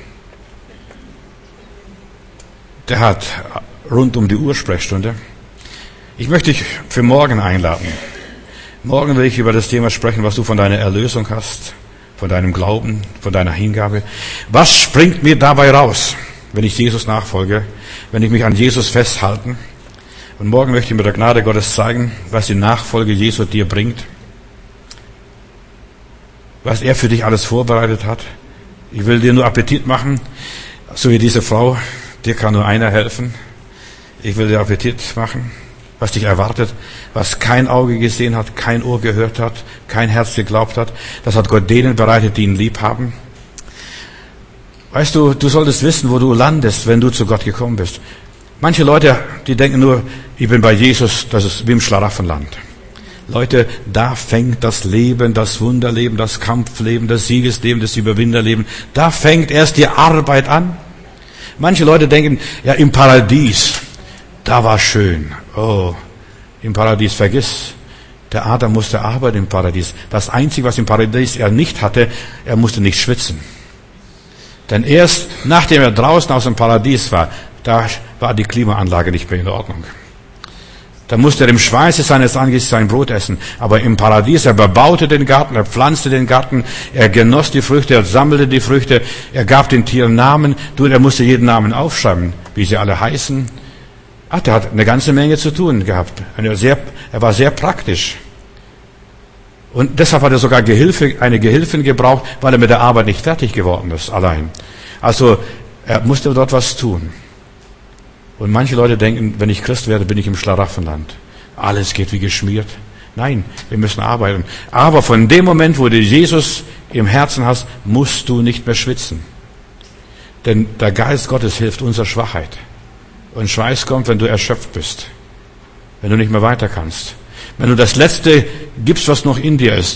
Der hat rund um die Uhr Sprechstunde. Ich möchte dich für morgen einladen. Morgen will ich über das Thema sprechen, was du von deiner Erlösung hast, von deinem Glauben, von deiner Hingabe. Was springt mir dabei raus, wenn ich Jesus nachfolge, wenn ich mich an Jesus festhalte? Und morgen möchte ich mit der Gnade Gottes zeigen, was die Nachfolge Jesu dir bringt, was er für dich alles vorbereitet hat. Ich will dir nur Appetit machen, so wie diese Frau. Dir kann nur einer helfen. Ich will dir Appetit machen, was dich erwartet, was kein Auge gesehen hat, kein Ohr gehört hat, kein Herz geglaubt hat. Das hat Gott denen bereitet, die ihn lieb haben. Weißt du, du solltest wissen, wo du landest, wenn du zu Gott gekommen bist. Manche Leute, die denken nur, ich bin bei Jesus, das ist wie im Schlaraffenland. Leute, da fängt das Leben, das Wunderleben, das Kampfleben, das Siegesleben, das Überwinderleben. Da fängt erst die Arbeit an. Manche Leute denken, ja, im Paradies, da war schön. Oh, im Paradies, vergiss. Der Adam musste arbeiten im Paradies. Das Einzige, was im Paradies er nicht hatte, er musste nicht schwitzen. Denn erst nachdem er draußen aus dem Paradies war, da war die Klimaanlage nicht mehr in Ordnung. Da musste er im Schweiße seines Angesichts sein Brot essen. Aber im Paradies, er bebaute den Garten, er pflanzte den Garten, er genoss die Früchte, er sammelte die Früchte, er gab den Tieren Namen. Du, er musste jeden Namen aufschreiben, wie sie alle heißen. Ach, der hat eine ganze Menge zu tun gehabt. Eine sehr, er war sehr praktisch. Und deshalb hat er sogar Gehilfe, eine Gehilfin gebraucht, weil er mit der Arbeit nicht fertig geworden ist, allein. Also, er musste dort was tun. Und manche Leute denken, wenn ich Christ werde, bin ich im Schlaraffenland. Alles geht wie geschmiert. Nein, wir müssen arbeiten. Aber von dem Moment, wo du Jesus im Herzen hast, musst du nicht mehr schwitzen. Denn der Geist Gottes hilft unserer Schwachheit. Und Schweiß kommt, wenn du erschöpft bist. Wenn du nicht mehr weiter kannst. Wenn du das Letzte gibst, was noch in dir ist,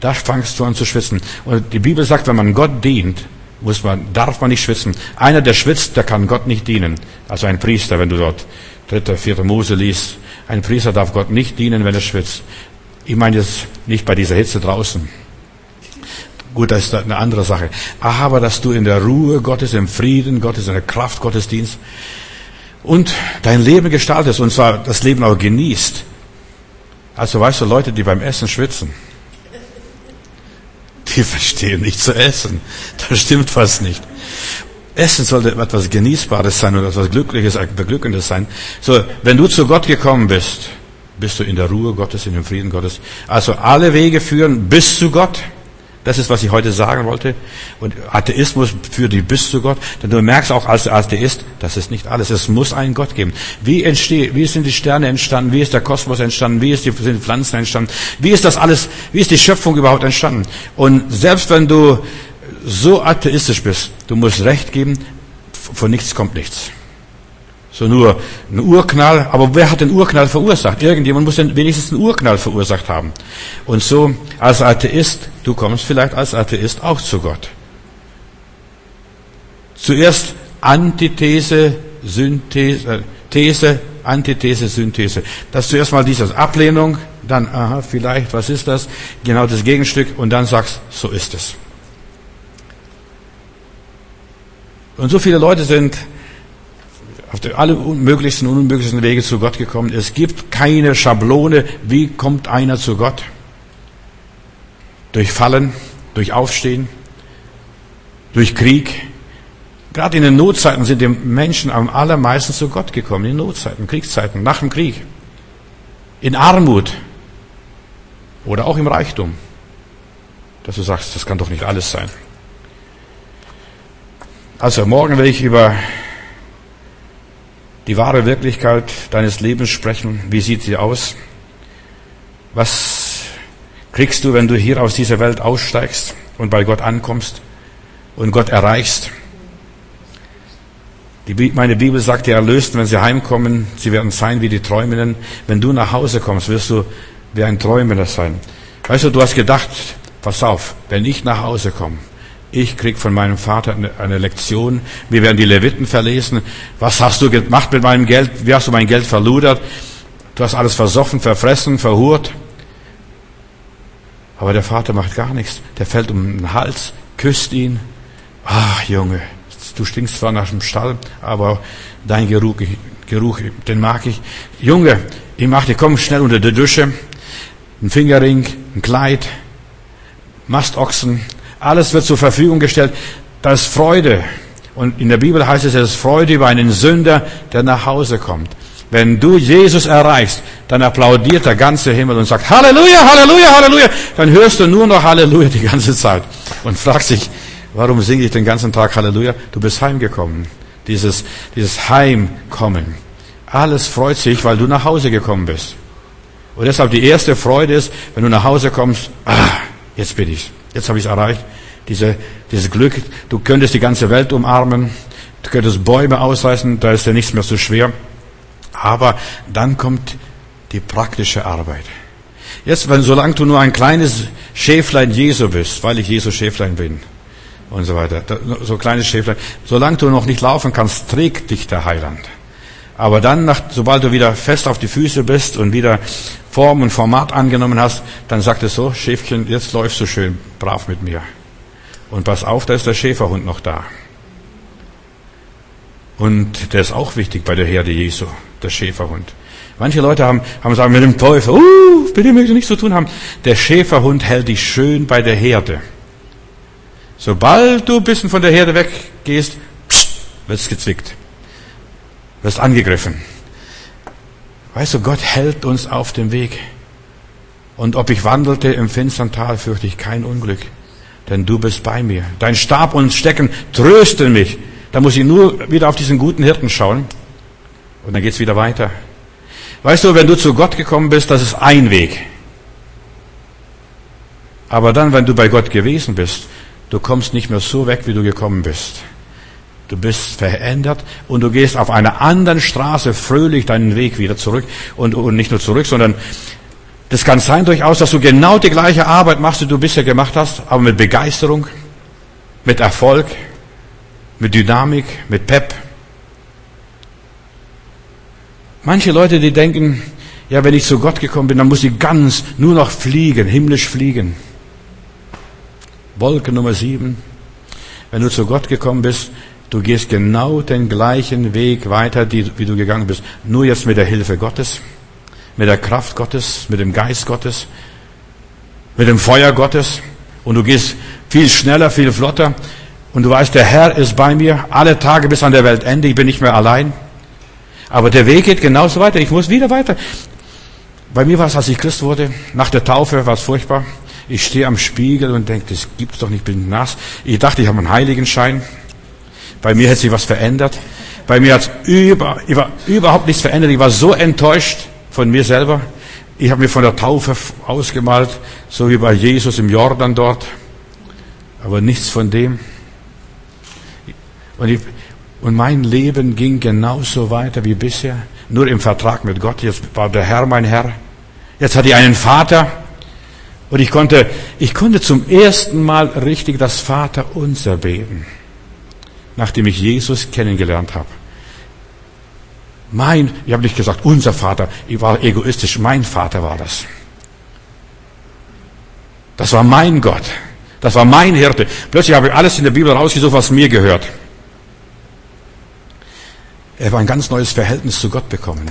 da fangst du an zu schwitzen. Und die Bibel sagt, wenn man Gott dient, muss man, darf man nicht schwitzen. Einer, der schwitzt, der kann Gott nicht dienen. Also ein Priester, wenn du dort dritte, vierte Mose liest, ein Priester darf Gott nicht dienen, wenn er schwitzt. Ich meine jetzt nicht bei dieser Hitze draußen. Gut, das ist eine andere Sache. Aber dass du in der Ruhe Gottes, im Frieden Gottes, in der Kraft Gottes dienst und dein Leben gestaltest, und zwar das Leben auch genießt. Also weißt du, Leute, die beim Essen schwitzen, die verstehen nicht zu essen. Da stimmt was nicht. Essen sollte etwas Genießbares sein und etwas Glückliches, Beglückendes sein. So, wenn du zu Gott gekommen bist, bist du in der Ruhe Gottes, in dem Frieden Gottes. Also alle Wege führen bis zu Gott. Das ist, was ich heute sagen wollte. Und Atheismus führt dich bis zu Gott. Denn du merkst auch als Atheist, das ist nicht alles. Es muss einen Gott geben. Wie entsteht, wie sind die Sterne entstanden? Wie ist der Kosmos entstanden? Wie ist die, sind die Pflanzen entstanden? Wie ist das alles, wie ist die Schöpfung überhaupt entstanden? Und selbst wenn du so atheistisch bist, du musst Recht geben, von nichts kommt nichts. So nur ein Urknall, aber wer hat den Urknall verursacht? Irgendjemand muss den wenigstens einen Urknall verursacht haben. Und so als Atheist, du kommst vielleicht als Atheist auch zu Gott. Zuerst Antithese, Synthese, These, Antithese, Synthese. Das ist zuerst mal dieses Ablehnung, dann, aha, vielleicht, was ist das? Genau das Gegenstück und dann sagst, so ist es. Und so viele Leute sind auf alle möglichsten und unmöglichsten Wege zu Gott gekommen. Es gibt keine Schablone, wie kommt einer zu Gott? Durch Fallen, durch Aufstehen, durch Krieg. Gerade in den Notzeiten sind die Menschen am allermeisten zu Gott gekommen. In Notzeiten, Kriegszeiten, nach dem Krieg. In Armut. Oder auch im Reichtum. Dass du sagst, das kann doch nicht alles sein. Also morgen will ich über die wahre Wirklichkeit deines Lebens sprechen. Wie sieht sie aus? Was kriegst du, wenn du hier aus dieser Welt aussteigst und bei Gott ankommst und Gott erreichst? Die, meine Bibel sagt, die Erlösten, wenn sie heimkommen, sie werden sein wie die Träumenden. Wenn du nach Hause kommst, wirst du wie ein Träumender sein. Weißt du, du hast gedacht, pass auf, wenn ich nach Hause komme, ich krieg von meinem Vater eine, eine Lektion. Wir werden die Leviten verlesen. Was hast du gemacht mit meinem Geld? Wie hast du mein Geld verludert? Du hast alles versoffen, verfressen, verhurt. Aber der Vater macht gar nichts. Der fällt um den Hals, küsst ihn. Ach, Junge, du stinkst zwar nach dem Stall, aber dein Geruch, Geruch, den mag ich. Junge, ich mach dir, komm schnell unter die Dusche. Ein Fingerring, ein Kleid, Mastochsen. Alles wird zur Verfügung gestellt. Das ist Freude. Und in der Bibel heißt es, es ist Freude über einen Sünder, der nach Hause kommt. Wenn du Jesus erreichst, dann applaudiert der ganze Himmel und sagt, Halleluja, Halleluja, Halleluja. Dann hörst du nur noch Halleluja die ganze Zeit. Und fragst dich, warum singe ich den ganzen Tag Halleluja? Du bist heimgekommen. Dieses, dieses Heimkommen. Alles freut sich, weil du nach Hause gekommen bist. Und deshalb die erste Freude ist, wenn du nach Hause kommst, ah, jetzt bin ich's. Jetzt habe ich es erreicht, diese, dieses Glück. Du könntest die ganze Welt umarmen, du könntest Bäume ausreißen, da ist ja nichts mehr so schwer. Aber dann kommt die praktische Arbeit. Jetzt, wenn solange du nur ein kleines Schäflein Jesu bist, weil ich Jesu Schäflein bin und so weiter, so ein kleines Schäflein, solange du noch nicht laufen kannst, trägt dich der Heiland. Aber dann, nach, sobald du wieder fest auf die Füße bist und wieder Form und Format angenommen hast, dann sagt es so, Schäfchen, jetzt läufst du schön brav mit mir. Und pass auf, da ist der Schäferhund noch da. Und der ist auch wichtig bei der Herde Jesu, der Schäferhund. Manche Leute haben, haben sagen, mit dem Teufel, uh, mit dem möchte ich nichts zu tun haben. Der Schäferhund hält dich schön bei der Herde. Sobald du ein bisschen von der Herde weggehst, wird's gezwickt. Wirst angegriffen. Weißt du, Gott hält uns auf dem Weg. Und ob ich wandelte im finstern Tal, fürchte ich kein Unglück. Denn du bist bei mir. Dein Stab und Stecken trösten mich. Da muss ich nur wieder auf diesen guten Hirten schauen. Und dann geht's wieder weiter. Weißt du, wenn du zu Gott gekommen bist, das ist ein Weg. Aber dann, wenn du bei Gott gewesen bist, du kommst nicht mehr so weg, wie du gekommen bist. Du bist verändert und du gehst auf einer anderen Straße fröhlich deinen Weg wieder zurück. Und, und nicht nur zurück, sondern Das kann sein durchaus, dass du genau die gleiche Arbeit machst, die du bisher gemacht hast, aber mit Begeisterung, mit Erfolg, mit Dynamik, mit Pep. Manche Leute, die denken, ja, wenn ich zu Gott gekommen bin, dann muss ich ganz nur noch fliegen, himmlisch fliegen. Wolke Nummer sieben. Wenn du zu Gott gekommen bist, du gehst genau den gleichen Weg weiter, die, wie du gegangen bist. Nur jetzt mit der Hilfe Gottes, mit der Kraft Gottes, mit dem Geist Gottes, mit dem Feuer Gottes. Und du gehst viel schneller, viel flotter. Und du weißt, der Herr ist bei mir alle Tage bis an der Weltende. Ich bin nicht mehr allein. Aber der Weg geht genauso weiter. Ich muss wieder weiter. Bei mir war es, als ich Christ wurde, nach der Taufe war es furchtbar. Ich stehe am Spiegel und denke, das gibt's doch nicht, ich bin nass. Ich dachte, ich habe einen Heiligenschein. Bei mir hat sich was verändert. Bei mir hat über, über, überhaupt nichts verändert. Ich war so enttäuscht von mir selber. Ich habe mir von der Taufe ausgemalt, so wie bei Jesus im Jordan dort. Aber nichts von dem. Und, ich, und mein Leben ging genauso weiter wie bisher. Nur im Vertrag mit Gott. Jetzt war der Herr mein Herr. Jetzt hatte ich einen Vater. Und ich konnte, ich konnte zum ersten Mal richtig das Vaterunser beten, nachdem ich Jesus kennengelernt habe. Mein, ich habe nicht gesagt, unser Vater, ich war egoistisch, mein Vater war das. Das war mein Gott, das war mein Hirte. Plötzlich habe ich alles in der Bibel rausgesucht, was mir gehört. Er hat ein ganz neues Verhältnis zu Gott bekommen.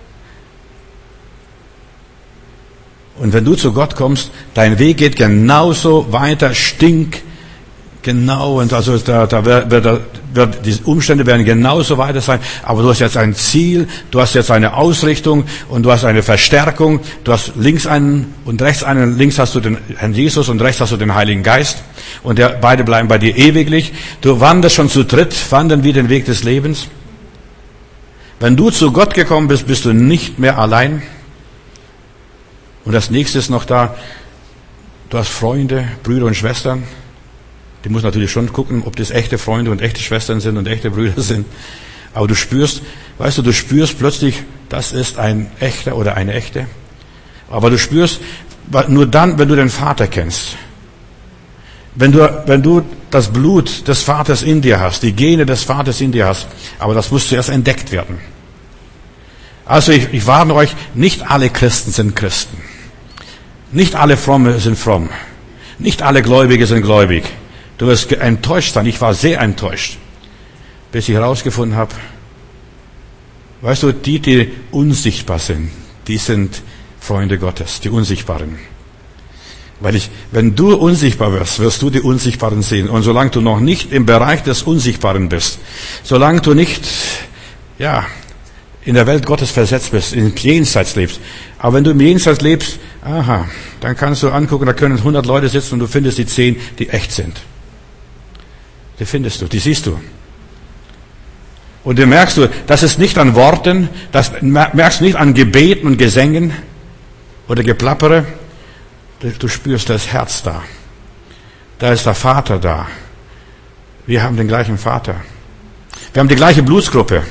Und wenn du zu Gott kommst, dein Weg geht genauso weiter, stink, genau, und also da, da wird, wird, wird, die Umstände werden genauso weiter sein, aber du hast jetzt ein Ziel, du hast jetzt eine Ausrichtung und du hast eine Verstärkung, du hast links einen und rechts einen, links hast du den Herrn Jesus und rechts hast du den Heiligen Geist und der, beide bleiben bei dir ewiglich. Du wanderst schon zu dritt, wandern wir den Weg des Lebens. Wenn du zu Gott gekommen bist, bist du nicht mehr allein. Und das nächste ist noch da, du hast Freunde, Brüder und Schwestern. Die muss natürlich schon gucken, ob das echte Freunde und echte Schwestern sind und echte Brüder sind. Aber du spürst, weißt du, du spürst plötzlich, das ist ein echter oder eine echte. Aber du spürst, nur dann, wenn du den Vater kennst. Wenn du, wenn du das Blut des Vaters in dir hast, die Gene des Vaters in dir hast. Aber das muss zuerst entdeckt werden. Also ich, ich warne euch, nicht alle Christen sind Christen. Nicht alle Fromme sind fromm. Nicht alle Gläubige sind gläubig. Du wirst enttäuscht sein. Ich war sehr enttäuscht, bis ich herausgefunden habe, weißt du, die, die unsichtbar sind, die sind Freunde Gottes, die Unsichtbaren. Weil ich, wenn du unsichtbar wirst, wirst du die Unsichtbaren sehen. Und solange du noch nicht im Bereich des Unsichtbaren bist, solange du nicht, ja, in der Welt Gottes versetzt bist, im Jenseits lebst. Aber wenn du im Jenseits lebst, aha, dann kannst du angucken, da können hundert Leute sitzen und du findest die zehn, die echt sind. Die findest du, die siehst du. Und dann merkst du, das ist nicht an Worten, das merkst du nicht an Gebeten und Gesängen oder Geplappere. Du spürst das Herz da. Da ist der Vater da. Wir haben den gleichen Vater. Wir haben die gleiche Blutsgruppe.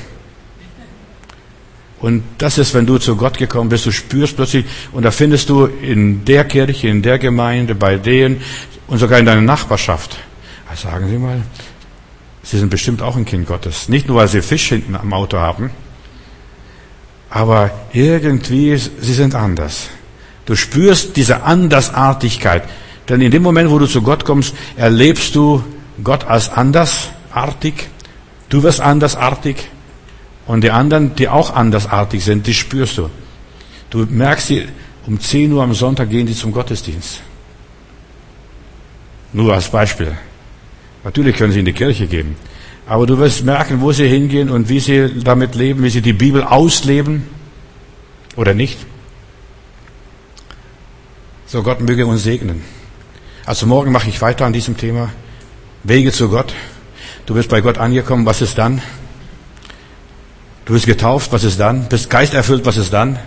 Und das ist, wenn du zu Gott gekommen bist, du spürst plötzlich, und da findest du in der Kirche, in der Gemeinde, bei denen und sogar in deiner Nachbarschaft. Also sagen Sie mal, Sie sind bestimmt auch ein Kind Gottes. Nicht nur, weil Sie Fisch hinten am Auto haben, aber irgendwie, Sie sind anders. Du spürst diese Andersartigkeit. Denn in dem Moment, wo du zu Gott kommst, erlebst du Gott als andersartig. Du wirst andersartig. Und die anderen, die auch andersartig sind, die spürst du. Du merkst sie, um zehn Uhr am Sonntag gehen die zum Gottesdienst. Nur als Beispiel. Natürlich können sie in die Kirche gehen. Aber du wirst merken, wo sie hingehen und wie sie damit leben, wie sie die Bibel ausleben. Oder nicht. So, Gott möge uns segnen. Also morgen mache ich weiter an diesem Thema. Wege zu Gott. Du bist bei Gott angekommen, was ist dann? Du bist getauft, was ist dann? Bist geisterfüllt, was ist dann?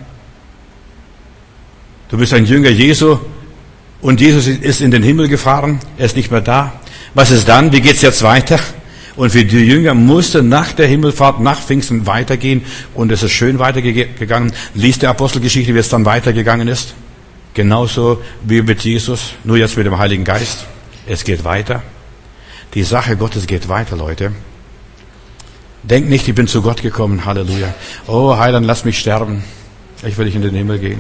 Du bist ein Jünger Jesu und Jesus ist in den Himmel gefahren, er ist nicht mehr da. Was ist dann? Wie geht's jetzt weiter? Und für die Jünger musste nach der Himmelfahrt, nach Pfingsten weitergehen und es ist schön weitergegangen. Lies die Apostelgeschichte, wie es dann weitergegangen ist. Genauso wie mit Jesus, nur jetzt mit dem Heiligen Geist. Es geht weiter. Die Sache Gottes geht weiter, Leute. Denk nicht, ich bin zu Gott gekommen, Halleluja. Oh, Heiland, lass mich sterben. Ich will nicht in den Himmel gehen.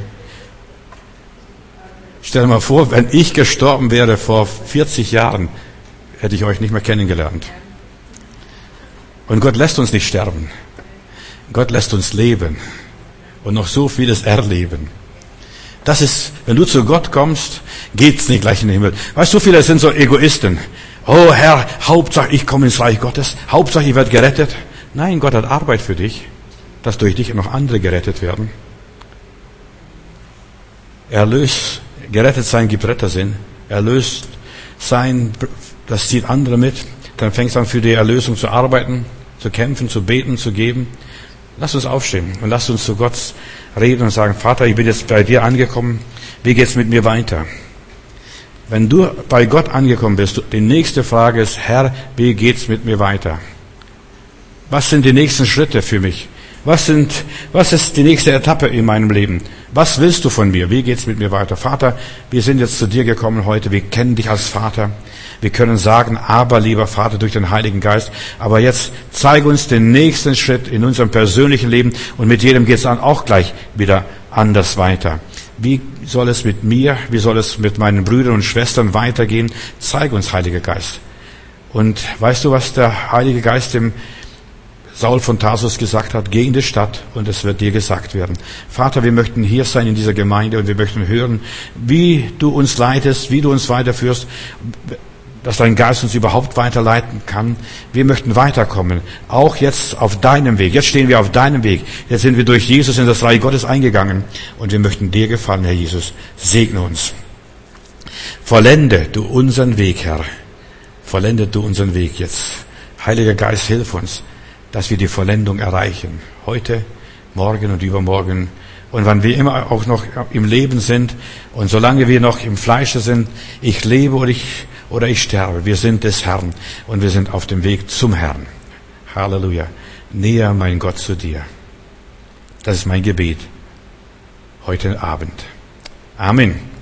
Stell dir mal vor, wenn ich gestorben wäre vor vierzig Jahren, hätte ich euch nicht mehr kennengelernt. Und Gott lässt uns nicht sterben. Gott lässt uns leben. Und noch so vieles erleben. Das ist, wenn du zu Gott kommst, geht's nicht gleich in den Himmel. Weißt du, so viele sind so Egoisten. Oh Herr, Hauptsache ich komme ins Reich Gottes. Hauptsache ich werde gerettet. Nein, Gott hat Arbeit für dich, dass durch dich noch andere gerettet werden. Erlöst, gerettet sein gibt Rettersinn. Erlöst sein, das zieht andere mit. Dann fängst du an, für die Erlösung zu arbeiten, zu kämpfen, zu beten, zu geben. Lass uns aufstehen und lass uns zu Gott reden und sagen, Vater, ich bin jetzt bei dir angekommen. Wie geht's mit mir weiter? Wenn du bei Gott angekommen bist, die nächste Frage ist, Herr, wie geht's mit mir weiter? Was sind die nächsten Schritte für mich? Was sind, was ist die nächste Etappe in meinem Leben? Was willst du von mir? Wie geht's mit mir weiter? Vater, wir sind jetzt zu dir gekommen heute. Wir kennen dich als Vater. Wir können sagen, aber lieber Vater, durch den Heiligen Geist. Aber jetzt zeige uns den nächsten Schritt in unserem persönlichen Leben. Und mit jedem geht's dann auch gleich wieder anders weiter. Wie soll es mit mir, wie soll es mit meinen Brüdern und Schwestern weitergehen? Zeige uns, Heiliger Geist. Und weißt du, was der Heilige Geist dem Saul von Tarsus gesagt hat? Geh in die Stadt und es wird dir gesagt werden. Vater, wir möchten hier sein in dieser Gemeinde und wir möchten hören, wie du uns leitest, wie du uns weiterführst, dass dein Geist uns überhaupt weiterleiten kann. Wir möchten weiterkommen, auch jetzt auf deinem Weg. Jetzt stehen wir auf deinem Weg. Jetzt sind wir durch Jesus in das Reich Gottes eingegangen und wir möchten dir gefallen, Herr Jesus. Segne uns. Vollende du unseren Weg, Herr. Vollende du unseren Weg jetzt. Heiliger Geist, hilf uns, dass wir die Vollendung erreichen. Heute, morgen und übermorgen. Und wann wir immer auch noch im Leben sind und solange wir noch im Fleische sind, ich lebe oder ich, oder ich sterbe. Wir sind des Herrn und wir sind auf dem Weg zum Herrn. Halleluja. Näher, mein Gott, zu dir. Das ist mein Gebet heute Abend. Amen.